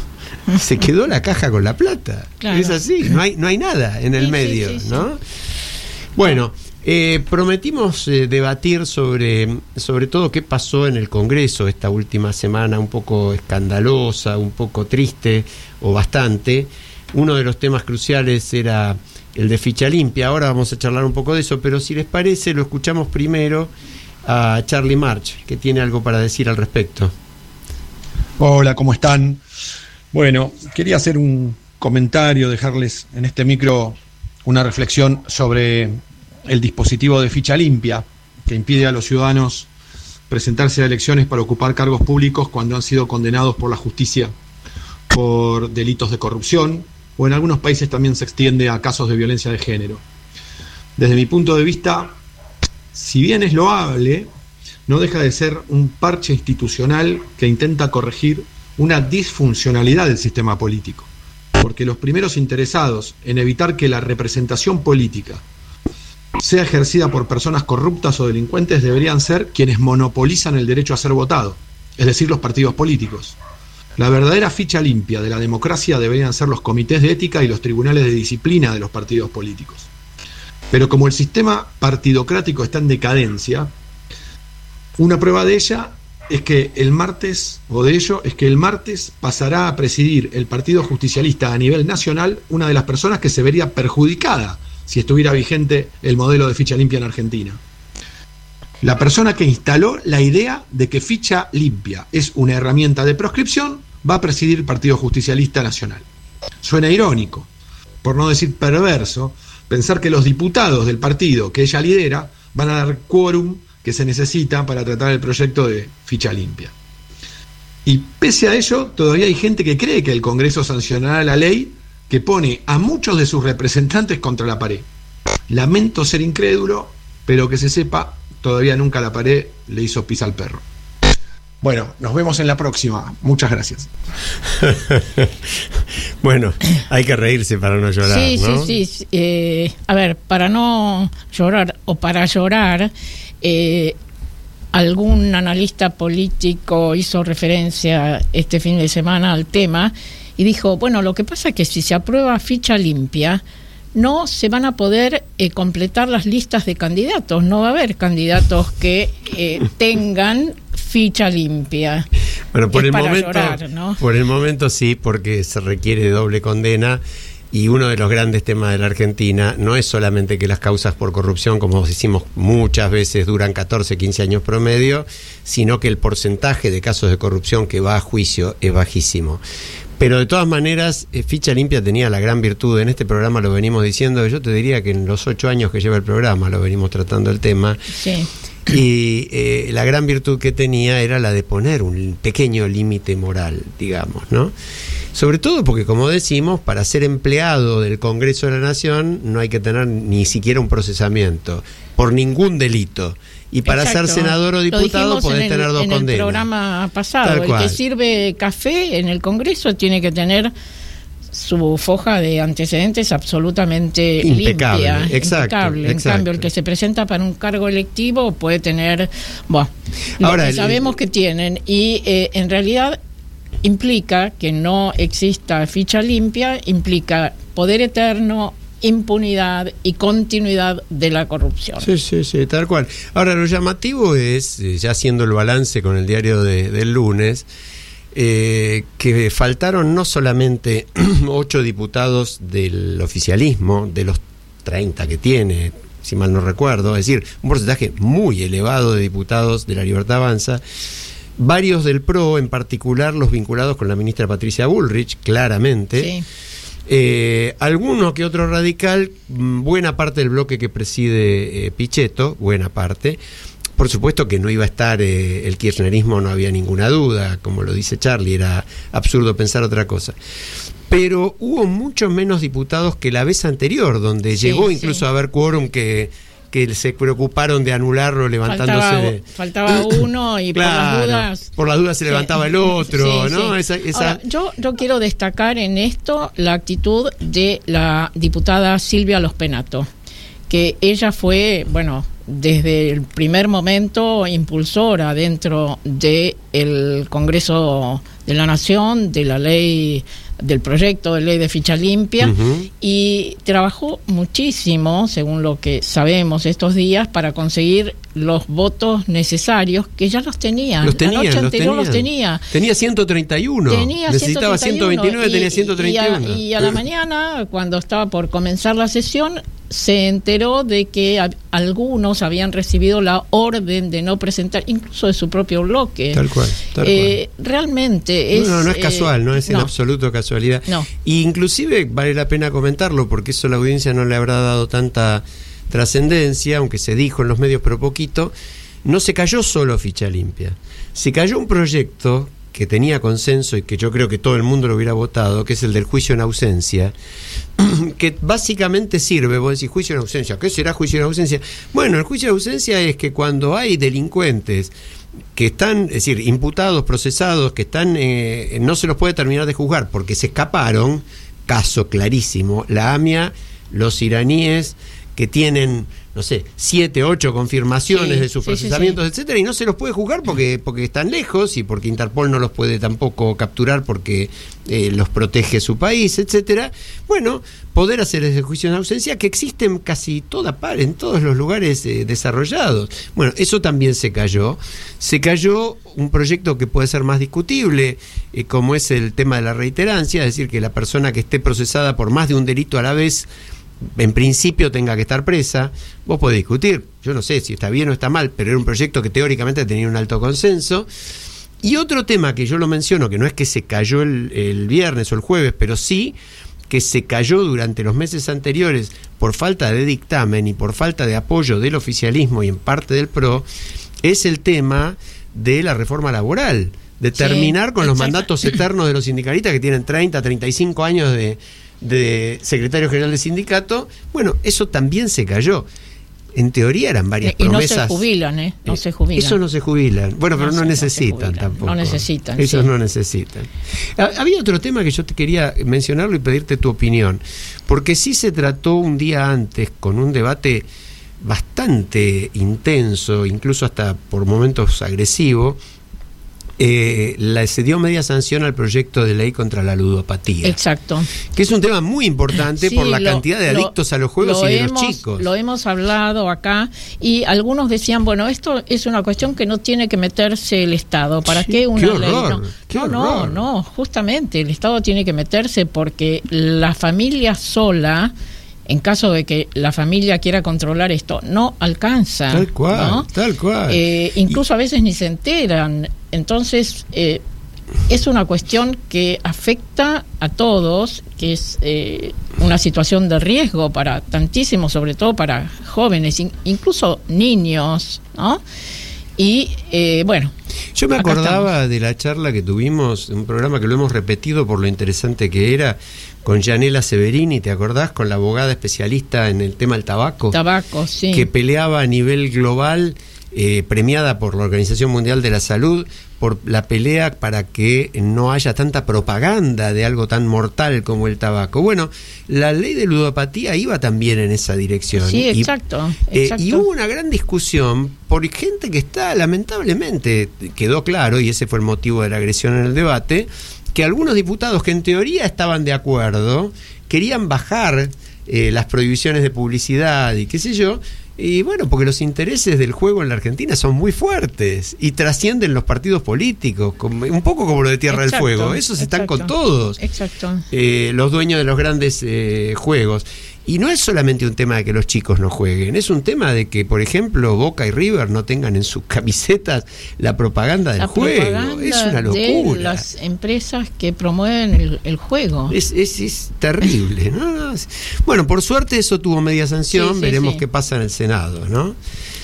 se quedó la caja con la plata. Claro. Es así, no hay, no hay nada en el sí, medio, sí, sí, ¿no? Sí. Bueno, eh, prometimos eh, debatir sobre, sobre todo qué pasó en el Congreso esta última semana, un poco escandalosa, un poco triste, o bastante. Uno de los temas cruciales era el de ficha limpia. Ahora vamos a charlar un poco de eso, pero si les parece, lo escuchamos primero a Charlie March, que tiene algo para decir al respecto. Hola, ¿cómo están? Bueno, quería hacer un comentario, dejarles en este micro una reflexión sobre el dispositivo de ficha limpia, que impide a los ciudadanos presentarse a elecciones para ocupar cargos públicos cuando han sido condenados por la justicia por delitos de corrupción, o en algunos países también se extiende a casos de violencia de género. Desde mi punto de vista, si bien es loable, no deja de ser un parche institucional que intenta corregir una disfuncionalidad del sistema político, porque los primeros interesados en evitar que la representación política sea ejercida por personas corruptas o delincuentes deberían ser quienes monopolizan el derecho a ser votado, es decir, los partidos políticos. La verdadera ficha limpia de la democracia deberían ser los comités de ética y los tribunales de disciplina de los partidos políticos. Pero como el sistema partidocrático está en decadencia, una prueba de ella es que el martes, o de ello, es que el martes pasará a presidir el Partido Justicialista a nivel nacional una de las personas que se vería perjudicada si estuviera vigente el modelo de ficha limpia en Argentina. La persona que instaló la idea de que ficha limpia es una herramienta de proscripción va a presidir el Partido Justicialista Nacional. Suena irónico, por no decir perverso, pensar que los diputados del partido que ella lidera van a dar quórum que se necesita para tratar el proyecto de ficha limpia. Y pese a ello, todavía hay gente que cree que el Congreso sancionará la ley que pone a muchos de sus representantes contra la pared. Lamento ser incrédulo, pero que se sepa, todavía nunca la pared le hizo pis al perro. Bueno, nos vemos en la próxima. Muchas gracias. Bueno, hay que reírse para no llorar, sí, ¿no? Sí, sí, sí. Eh, a ver, para no llorar o para llorar, eh, algún analista político hizo referencia este fin de semana al tema y dijo, bueno, lo que pasa es que si se aprueba ficha limpia, no se van a poder eh, completar las listas de candidatos, no va a haber candidatos que eh, tengan ficha limpia. Bueno, por es el para momento, llorar, ¿no? Por el momento sí, porque se requiere de doble condena. Y uno de los grandes temas de la Argentina no es solamente que las causas por corrupción, como decimos muchas veces, duran catorce, quince años promedio, sino que el porcentaje de casos de corrupción que va a juicio es bajísimo. Pero de todas maneras, eh, Ficha Limpia tenía la gran virtud, en este programa lo venimos diciendo, yo te diría que en los ocho años que lleva el programa lo venimos tratando el tema, sí. Y eh, la gran virtud que tenía era la de poner un pequeño límite moral, digamos, ¿no? Sobre todo porque, como decimos, para ser empleado del Congreso de la Nación no hay que tener ni siquiera un procesamiento por ningún delito. Y para Exacto. ser senador o diputado podés el, tener dos en condenas. En el programa pasado, el que sirve café en el Congreso tiene que tener su foja de antecedentes absolutamente impecable, limpia, exacto, impecable. exacto. En cambio, el que se presenta para un cargo electivo puede tener, bueno, lo Ahora, que el, sabemos que tienen, y eh, en realidad implica que no exista ficha limpia, implica poder eterno, impunidad y continuidad de la corrupción. Sí, sí, sí, tal cual. Ahora, lo llamativo es, ya haciendo el balance con el diario de, del lunes, eh, que faltaron no solamente ocho diputados del oficialismo, de los treinta que tiene, si mal no recuerdo, es decir, un porcentaje muy elevado de diputados de La Libertad Avanza, varios del P R O, en particular los vinculados con la ministra Patricia Bullrich, claramente. Sí. Eh, alguno que otro radical, buena parte del bloque que preside eh, Pichetto, buena parte. Por supuesto que no iba a estar eh, el kirchnerismo, no había ninguna duda, como lo dice Charlie, era absurdo pensar otra cosa. Pero hubo muchos menos diputados que la vez anterior, donde sí, llegó incluso sí. a haber quórum que... que se preocuparon de anularlo levantándose faltaba, de... faltaba uno y claro, por las dudas por las dudas se sí, levantaba el otro, sí, ¿no? Sí. Esa, esa... Ahora, yo, yo quiero destacar en esto la actitud de la diputada Silvia Los Penato, que ella fue, bueno, desde el primer momento impulsora dentro del Congreso de la Nación de la ley, del proyecto de ley de ficha limpia, uh-huh. y trabajó muchísimo, según lo que sabemos estos días, para conseguir los votos necesarios, que ya los tenía. Los tenía, la noche los anterior tenía. los tenía. Tenía ciento treinta y uno. Tenía Necesitaba ciento treinta y uno, ciento veintinueve, y, tenía ciento treinta y uno. Y a, y a la mañana, cuando estaba por comenzar la sesión, se enteró de que a, algunos habían recibido la orden de no presentar, incluso de su propio bloque. Tal cual. Tal eh, cual. Realmente es... No, no, no es casual, no es no. en absoluto casualidad. No. Y inclusive vale la pena comentarlo, porque eso a la audiencia no le habrá dado tanta trascendencia, aunque se dijo en los medios pero poquito. No se cayó solo Ficha Limpia, se cayó un proyecto que tenía consenso y que yo creo que todo el mundo lo hubiera votado, que es el del juicio en ausencia, que básicamente sirve, vos decís juicio en ausencia, ¿qué será juicio en ausencia? Bueno, el juicio en ausencia es que cuando hay delincuentes que están, es decir, imputados, procesados, que están, eh, no se los puede terminar de juzgar porque se escaparon, caso clarísimo, la AMIA, los iraníes que tienen, no sé, siete, ocho confirmaciones sí, de sus sí, procesamientos, sí, sí. etcétera, y no se los puede juzgar porque, porque están lejos y porque Interpol no los puede tampoco capturar porque eh, los protege su país, etcétera. Bueno, poder hacer ese juicio en ausencia que existe en casi toda par, en todos los lugares eh, desarrollados. Bueno, eso también se cayó. Se cayó un proyecto que puede ser más discutible, eh, como es el tema de la reiterancia, es decir, que la persona que esté procesada por más de un delito a la vez en principio tenga que estar presa. Vos podés discutir, yo no sé si está bien o está mal, pero era un proyecto que teóricamente tenía un alto consenso. Y otro tema que yo lo menciono, que no es que se cayó el, el viernes o el jueves, pero sí que se cayó durante los meses anteriores por falta de dictamen y por falta de apoyo del oficialismo y en parte del P R O, es el tema de la reforma laboral, de terminar sí, con los mandatos eternos de los sindicalistas que tienen treinta, treinta y cinco años de de secretario general de sindicato. Bueno, eso también se cayó. En teoría eran varias y promesas. No se jubilan, ¿eh? No eh, se jubilan. Eso no se jubilan. Bueno, pero no, no se, necesitan no se tampoco. No necesitan. Esos sí. no necesitan. Había otro tema que yo te quería mencionarlo y pedirte tu opinión. Porque sí se trató un día antes con un debate bastante intenso, incluso hasta por momentos agresivo. Eh, la, se dio media sanción al proyecto de ley contra la ludopatía. Exacto. Que es un tema muy importante sí, por la lo, cantidad de adictos lo, a los juegos y de hemos, los chicos. Lo hemos hablado acá y algunos decían, bueno, esto es una cuestión que no tiene que meterse el Estado. ¿Para sí, qué una qué ley? Horror, No, qué no, horror. no, no, justamente el Estado tiene que meterse porque la familia sola, en caso de que la familia quiera controlar esto, no alcanza. Tal cual, ¿no? tal cual. Eh, incluso y... a veces ni se enteran. Entonces, eh, es una cuestión que afecta a todos, que es eh, una situación de riesgo para tantísimos, sobre todo para jóvenes, in- incluso niños, ¿no? Y, eh, bueno... Yo me acordaba de la charla que tuvimos, un programa que lo hemos repetido por lo interesante que era, con Yanela Severini, ¿te acordás? Con la abogada especialista en el tema del tabaco. Tabaco, sí. Que peleaba a nivel global, eh, premiada por la Organización Mundial de la Salud, por la pelea para que no haya tanta propaganda de algo tan mortal como el tabaco. Bueno, la ley de ludopatía iba también en esa dirección. Sí, exacto. Y, exacto. Eh, y hubo una gran discusión por gente que está, lamentablemente, quedó claro, y ese fue el motivo de la agresión en el debate, que algunos diputados que en teoría estaban de acuerdo, querían bajar eh, las prohibiciones de publicidad y qué sé yo. Y bueno, porque los intereses del juego en la Argentina son muy fuertes y trascienden los partidos políticos, como, un poco como lo de Tierra exacto, del Fuego. Esos exacto, están con todos. Exacto. Eh, los dueños de los grandes eh, juegos. Y no es solamente un tema de que los chicos no jueguen, es un tema de que, por ejemplo, Boca y River no tengan en sus camisetas la propaganda del la juego. Propaganda es una locura. De las empresas que promueven el, el juego. Es, es, es terrible, ¿no? Bueno, por suerte eso tuvo media sanción, sí, sí, veremos sí. qué pasa en el Senado, ¿no?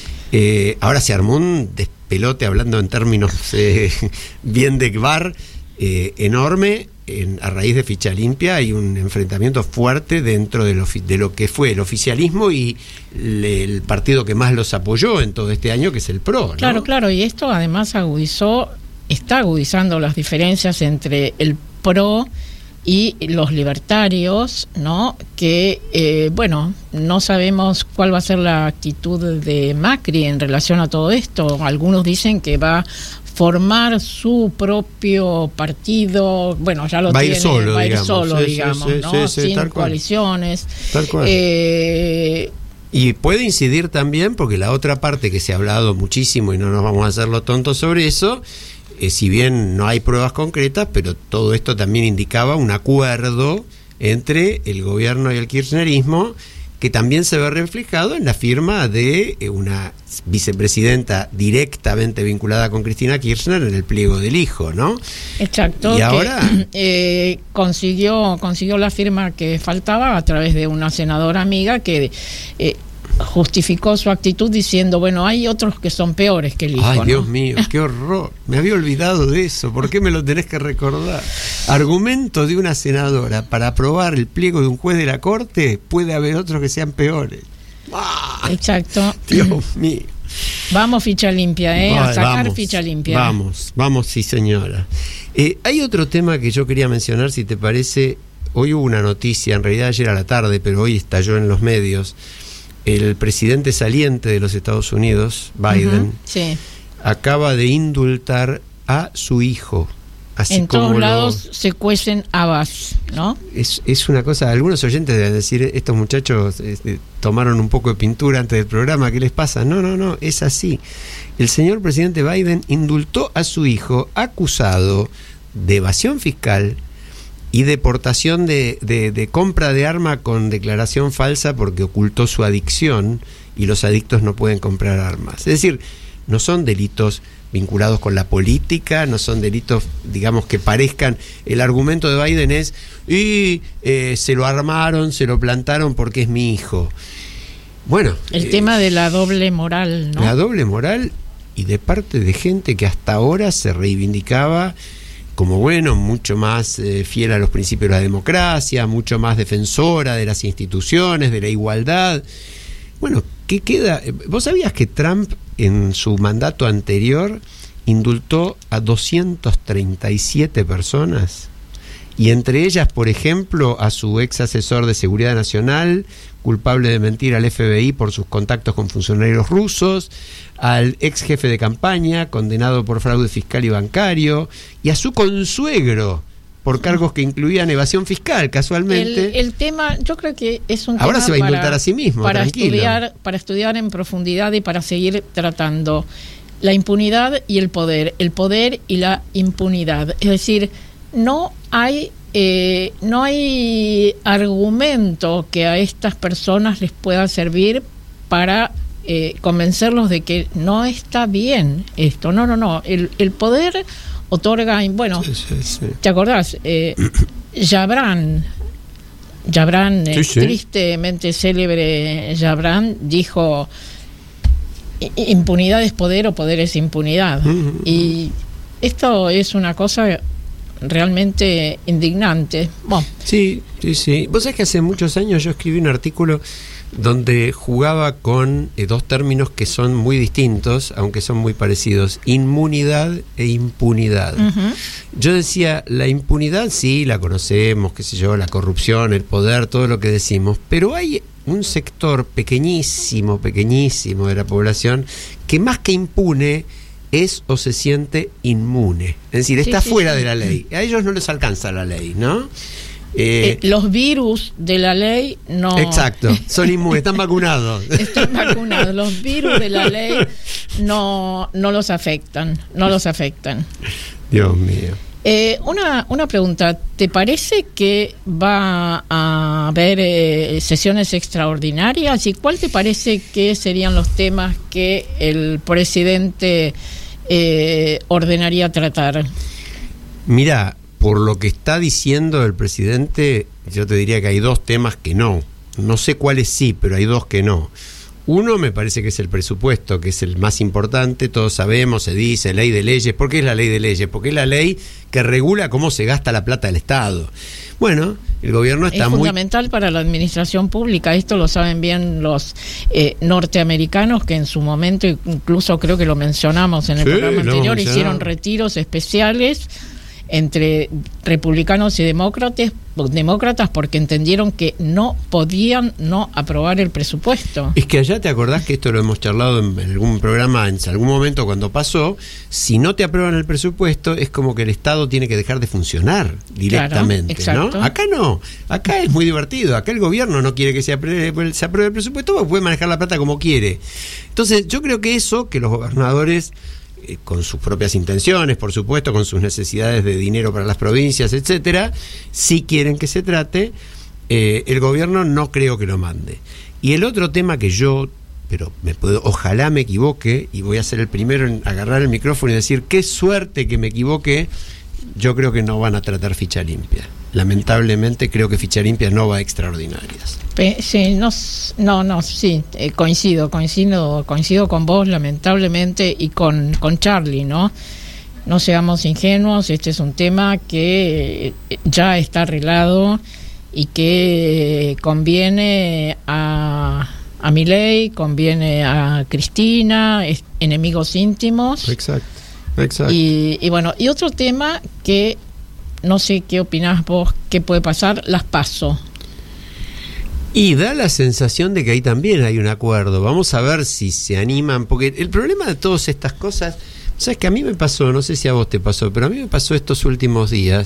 Eh, ahora se armó un despelote, hablando en términos eh, bien de bar, eh, enorme. En, a raíz de Ficha Limpia hay un enfrentamiento fuerte dentro de lo, de lo que fue el oficialismo y le, el partido que más los apoyó en todo este año, que es el P R O, ¿no? Claro, claro, y esto además agudizó, está agudizando las diferencias entre el P R O y los libertarios, ¿no? Que, eh, bueno, no sabemos cuál va a ser la actitud de Macri en relación a todo esto. Algunos dicen que va formar su propio partido, bueno, ya lo va tiene, ir solo, va a ir digamos. solo, sí, digamos, sí, ¿no? sí, sí, sin tal coaliciones. Tal cual. Eh, y puede incidir también, porque la otra parte que se ha hablado muchísimo, y no nos vamos a hacerlo tontos sobre eso, eh, si bien no hay pruebas concretas, pero todo esto también indicaba un acuerdo entre el gobierno y el kirchnerismo, que también se ve reflejado en la firma de una vicepresidenta directamente vinculada con Cristina Kirchner en el pliego del hijo, ¿no? Exacto. Y que, ahora eh, consiguió consiguió la firma que faltaba a través de una senadora amiga que eh, justificó su actitud diciendo, bueno, hay otros que son peores que el hijo. Ay, ¿no? Dios mío, qué horror. Me había olvidado de eso. ¿Por qué me lo tenés que recordar? Argumento de una senadora para aprobar el pliego de un juez de la Corte, puede haber otros que sean peores. ¡Ah! Exacto. Dios mío. Vamos ficha limpia, ¿eh? Vale, a sacar vamos, ficha limpia. Vamos, vamos, sí señora. Eh, hay otro tema que yo quería mencionar, si te parece. Hoy hubo una noticia, en realidad ayer a la tarde, pero hoy estalló en los medios. El presidente saliente de los Estados Unidos, Biden, Uh-huh, sí. acaba de indultar a su hijo. Así en como todos lo, lados se cuecen habas, ¿no? Es, es una cosa, algunos oyentes deben decir, estos muchachos este, tomaron un poco de pintura antes del programa, ¿qué les pasa? No, no, no, es así. El señor presidente Biden indultó a su hijo acusado de evasión fiscal y deportación de, de, de compra de arma con declaración falsa porque ocultó su adicción y los adictos no pueden comprar armas. Es decir, no son delitos vinculados con la política, no son delitos, digamos, que parezcan. El argumento de Biden es, y eh, se lo armaron, se lo plantaron porque es mi hijo. Bueno. El eh, tema de la doble moral, ¿no? La doble moral y de parte de gente que hasta ahora se reivindicaba como, bueno, mucho más eh, fiel a los principios de la democracia, mucho más defensora de las instituciones, de la igualdad. Bueno, ¿qué queda? ¿Vos sabías que Trump en su mandato anterior indultó a doscientas treinta y siete personas? Y entre ellas, por ejemplo, a su ex asesor de seguridad nacional, culpable de mentir al F B I por sus contactos con funcionarios rusos, al ex jefe de campaña, condenado por fraude fiscal y bancario, y a su consuegro, por cargos que incluían evasión fiscal, casualmente. El, el tema, yo creo que es un Ahora tema se va a indultar para, a sí mismo, para tranquilo. estudiar, para estudiar en profundidad y para seguir tratando la impunidad y el poder, el poder y la impunidad. Es decir, no hay eh, no hay argumento que a estas personas les pueda servir para eh, convencerlos de que no está bien esto. No, no, no. El, el poder otorga, bueno, sí, sí, sí. ¿Te acordás? Eh, Jabran, Jabran, sí, sí. tristemente célebre Jabran, dijo: impunidad es poder o poder es impunidad. Uh-huh. Y esto es una cosa realmente indignante. Bueno. Sí, sí, sí. Vos sabés que hace muchos años yo escribí un artículo donde jugaba con eh, dos términos que son muy distintos, aunque son muy parecidos: inmunidad e impunidad. Uh-huh. Yo decía, la impunidad sí, la conocemos, qué sé yo, la corrupción, el poder, todo lo que decimos, pero hay un sector pequeñísimo, pequeñísimo de la población que más que impune es o se siente inmune. Es decir, está sí, sí, fuera sí. de la ley. A ellos no les alcanza la ley, ¿no? Eh, eh, los virus de la ley no. Exacto, son inmunes, están vacunados. Están vacunados. Los virus de la ley no, no los afectan, no los afectan. Dios mío. Eh, una, una pregunta, ¿te parece que va a haber eh, sesiones extraordinarias? ¿Y cuál te parece que serían los temas que el presidente eh, ordenaría tratar? Mira, por lo que está diciendo el presidente, yo te diría que hay dos temas que no. No sé cuáles sí, pero hay dos que no. Uno me parece que es el presupuesto, que es el más importante, todos sabemos, se dice, ley de leyes. ¿Por qué es la ley de leyes? Porque es la ley que regula cómo se gasta la plata del Estado. Bueno, el gobierno está muy... Es fundamental para la administración pública, esto lo saben bien los eh, norteamericanos, que en su momento, incluso creo que lo mencionamos en el sí, programa anterior, no, hicieron retiros especiales entre republicanos y demócratas, demócratas porque entendieron que no podían no aprobar el presupuesto. Es que allá te acordás que esto lo hemos charlado en algún programa, en algún momento cuando pasó, si no te aprueban el presupuesto es como que el Estado tiene que dejar de funcionar directamente, claro, ¿no? Acá no, acá es muy divertido, acá el gobierno no quiere que se apruebe, se apruebe el presupuesto, porque puede manejar la plata como quiere. Entonces yo creo que eso, que los gobernadores, Eh, con sus propias intenciones, por supuesto, con sus necesidades de dinero para las provincias, etcétera, si quieren que se trate, eh, el gobierno no creo que lo mande. Y el otro tema que yo, pero me puedo, ojalá me equivoque, y voy a ser el primero en agarrar el micrófono y decir qué suerte que me equivoque, yo creo que no van a tratar ficha limpia. lamentablemente creo que Ficha Limpia no va a extraordinarias. Pe- sí, no, s- no, no, sí, eh, coincido, coincido, coincido con vos, lamentablemente, y con, con Charlie, ¿no? No seamos ingenuos, este es un tema que eh, ya está arreglado y que conviene a, a Milei, conviene a Cristina, es, enemigos íntimos. Exacto, exacto. Y, y bueno, y otro tema que no sé qué opinás vos, qué puede pasar, las PASO. Y da la sensación de que ahí también hay un acuerdo. Vamos a ver si se animan, porque el problema de todas estas cosas, sabes que a mí me pasó, no sé si a vos te pasó, pero a mí me pasó estos últimos días.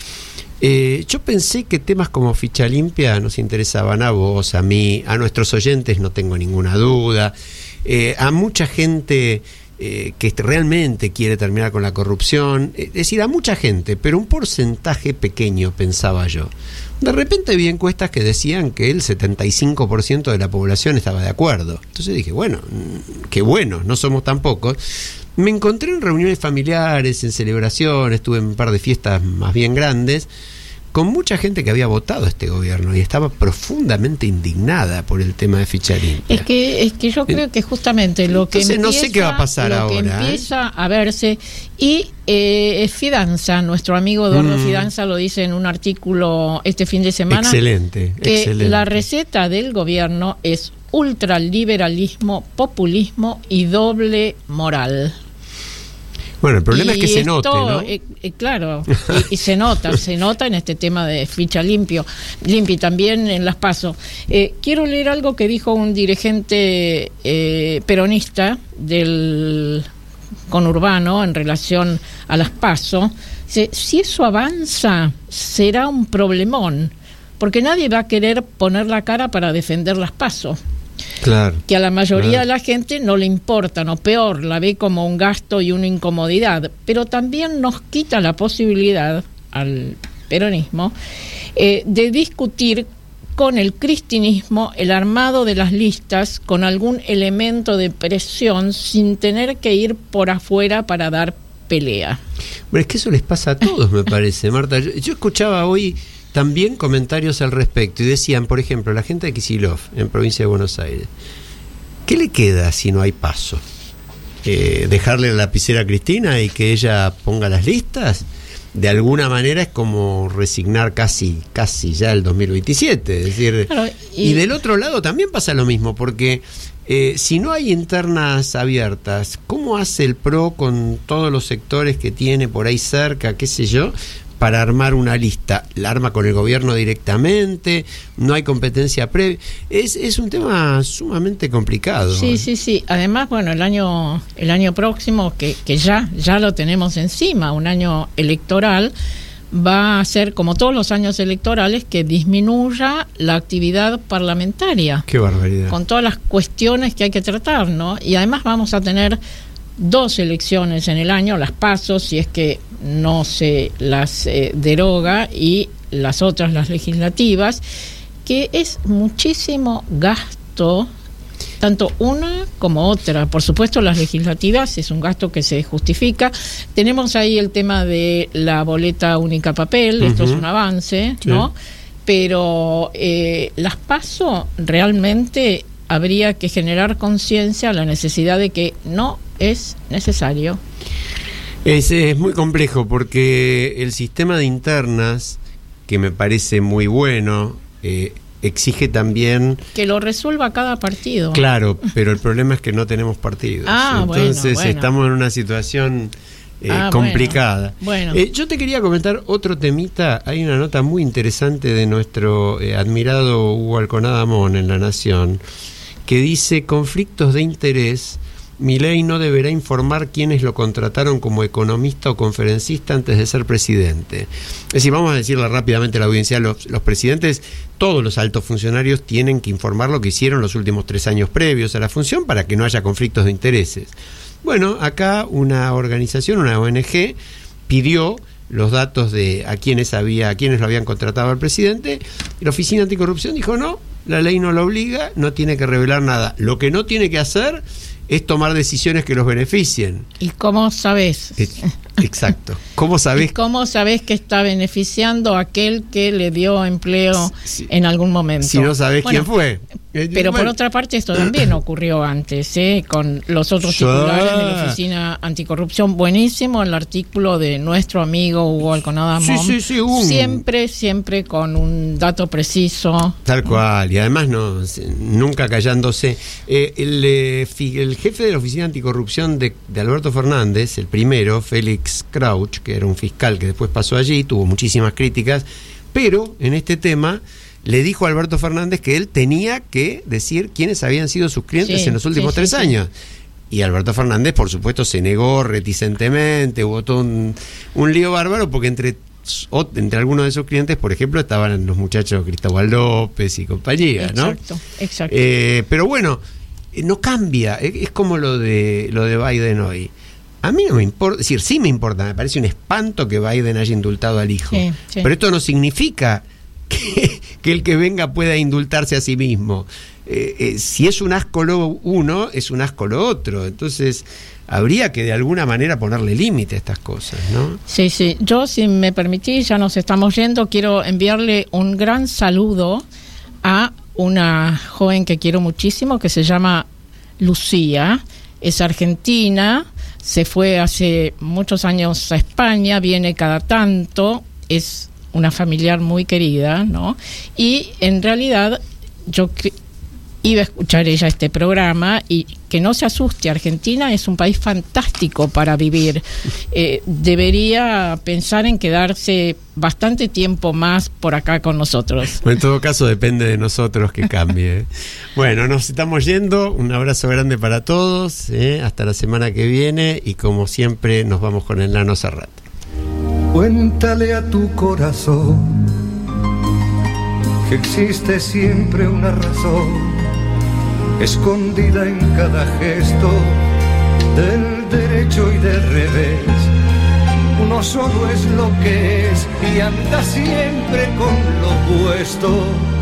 Eh, yo pensé que temas como Ficha Limpia nos interesaban a vos, a mí, a nuestros oyentes, no tengo ninguna duda, eh, a mucha gente eh, que realmente quiere terminar con la corrupción, es decir, a mucha gente, pero un porcentaje pequeño, pensaba yo. De repente vi encuestas que decían que el setenta y cinco por ciento de la población estaba de acuerdo. Entonces dije, bueno, qué bueno, no somos tan pocos. Me encontré en reuniones familiares, en celebraciones, estuve en un par de fiestas más bien grandes, con mucha gente que había votado a este gobierno y estaba profundamente indignada por el tema de Ficha Limpia. Es que es que yo creo que justamente lo que Entonces, empieza, no sé qué va a pasar lo ahora, que ¿eh? empieza a verse, y eh, Fidanza, nuestro amigo Eduardo Mm. Fidanza lo dice en un artículo este fin de semana, Excelente, que excelente. la receta del gobierno es ultraliberalismo, populismo y doble moral. Bueno, el problema Y es que se esto, note, ¿no? eh, eh, claro, y, y se nota, se nota en este tema de Ficha limpio, limpio y también en las PASO. Eh, quiero leer algo que dijo un dirigente eh, peronista del conurbano en relación a las PASO. Dice, si eso avanza, será un problemón, porque nadie va a querer poner la cara para defender las PASO. Claro. Que a la mayoría Claro. de la gente no le importan, o peor, la ve como un gasto y una incomodidad, pero también nos quita la posibilidad al peronismo eh, de discutir con el cristinismo el armado de las listas con algún elemento de presión sin tener que ir por afuera para dar pelea. Bueno, es que eso les pasa a todos, me parece, Marta. Yo, yo escuchaba hoy también comentarios al respecto y decían, por ejemplo, la gente de Kicillof, en provincia de Buenos Aires, ¿qué le queda si no hay PASO? Eh, ¿Dejarle la lapicera a Cristina y que ella ponga las listas? De alguna manera es como resignar casi casi ya el dos mil veintisiete. Es decir, Claro, y, y del otro lado también pasa lo mismo, porque eh, si no hay internas abiertas, ¿cómo hace el P R O con todos los sectores que tiene por ahí cerca, qué sé yo, para armar una lista? La arma con el gobierno directamente, no hay competencia previa. Es, es un tema sumamente complicado. Sí, sí, sí. Además, bueno, el año el año próximo, que, que ya, ya lo tenemos encima, un año electoral, va a ser, como todos los años electorales, que disminuya la actividad parlamentaria. Qué barbaridad. Con todas las cuestiones que hay que tratar, ¿no? Y además vamos a tener dos elecciones en el año, las PASO, si es que no se las eh, deroga, y las otras, las legislativas, que es muchísimo gasto, tanto una como otra. Por supuesto, las legislativas es un gasto que se justifica. Tenemos ahí el tema de la boleta única papel, uh-huh. Esto es un avance, sí. ¿no? Pero eh, las PASO realmente habría que generar conciencia a la necesidad de que no es necesario. Es, es muy complejo porque el sistema de internas, que me parece muy bueno, eh, exige también que lo resuelva cada partido. Claro, pero el problema es que no tenemos partidos. Ah, entonces bueno, bueno. estamos en una situación eh, ah, complicada. Bueno, bueno. Eh, yo te quería comentar otro temita. Hay una nota muy interesante de nuestro eh, admirado Hugo Alconada Mon en La Nación, que dice: conflictos de interés. Milei no deberá informar quiénes lo contrataron como economista o conferencista antes de ser presidente. Es decir, vamos a decirle rápidamente a la audiencia, los, los presidentes, todos los altos funcionarios tienen que informar lo que hicieron los últimos tres años previos a la función para que no haya conflictos de intereses. Bueno, acá una organización, una O N G, pidió los datos de a quienes había, a quienes lo habían contratado al presidente, y la Oficina Anticorrupción dijo no, la ley no lo obliga, no tiene que revelar nada. Lo que no tiene que hacer es tomar decisiones que los beneficien. ¿Y cómo sabes? Exacto. ¿Cómo sabés? ¿Y cómo sabés que está beneficiando a aquel que le dio empleo si, en algún momento? Si no sabés bueno, quién fue. Pero bueno, por otra parte, esto también ocurrió antes, ¿eh? Con los otros titulares de la Oficina Anticorrupción. Buenísimo el artículo de nuestro amigo Hugo Alconada Mom. Sí, sí, sí, un... Siempre, siempre con un dato preciso. Tal cual, y además no nunca callándose. Eh, el, eh, el jefe de la Oficina Anticorrupción de, de Alberto Fernández, el primero, Félix Crouch, que era un fiscal que después pasó allí, tuvo muchísimas críticas, pero en este tema le dijo a Alberto Fernández que él tenía que decir quiénes habían sido sus clientes sí, en los últimos sí, tres sí, años. Sí. Y Alberto Fernández, por supuesto, se negó reticentemente, hubo todo un, un lío bárbaro, porque entre, o, entre algunos de sus clientes, por ejemplo, estaban los muchachos Cristóbal López y compañía, ¿no? Exacto, exacto. Eh, pero bueno, no cambia, es como lo de, lo de Biden hoy. A mí no me importa, es decir, sí me importa, me parece un espanto que Biden haya indultado al hijo, sí, sí. Pero esto no significa que, que el que venga pueda indultarse a sí mismo. Eh, eh, si es un asco lo uno, es un asco lo otro. Entonces, habría que de alguna manera ponerle límite a estas cosas, ¿no? Sí, sí. Yo, si me permitís, ya nos estamos yendo, quiero enviarle un gran saludo a una joven que quiero muchísimo, que se llama Lucía, es argentina, se fue hace muchos años a España, viene cada tanto, es una familiar muy querida, ¿no? Y en realidad yo cre- iba a escuchar ella este programa, y que no se asuste, Argentina es un país fantástico para vivir. Eh, debería pensar en quedarse bastante tiempo más por acá con nosotros. En todo caso depende de nosotros que cambie. Bueno, nos estamos yendo, un abrazo grande para todos, ¿eh? Hasta la semana que viene, y como siempre nos vamos con el Nano Serrat. Cuéntale a tu corazón que existe siempre una razón escondida en cada gesto del derecho y del revés. Uno solo es lo que es y anda siempre con lo opuesto.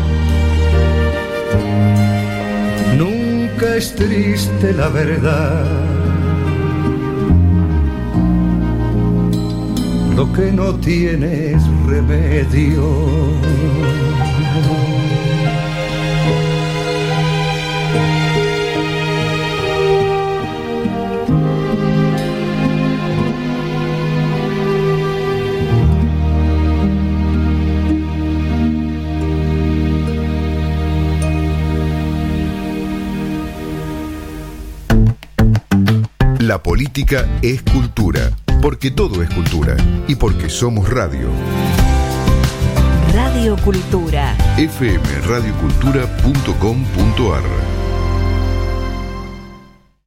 Nunca es triste la verdad. Lo que no tiene es remedio. La política es cultura, porque todo es cultura y porque somos radio. Radio Cultura. f m radio cultura punto com punto a r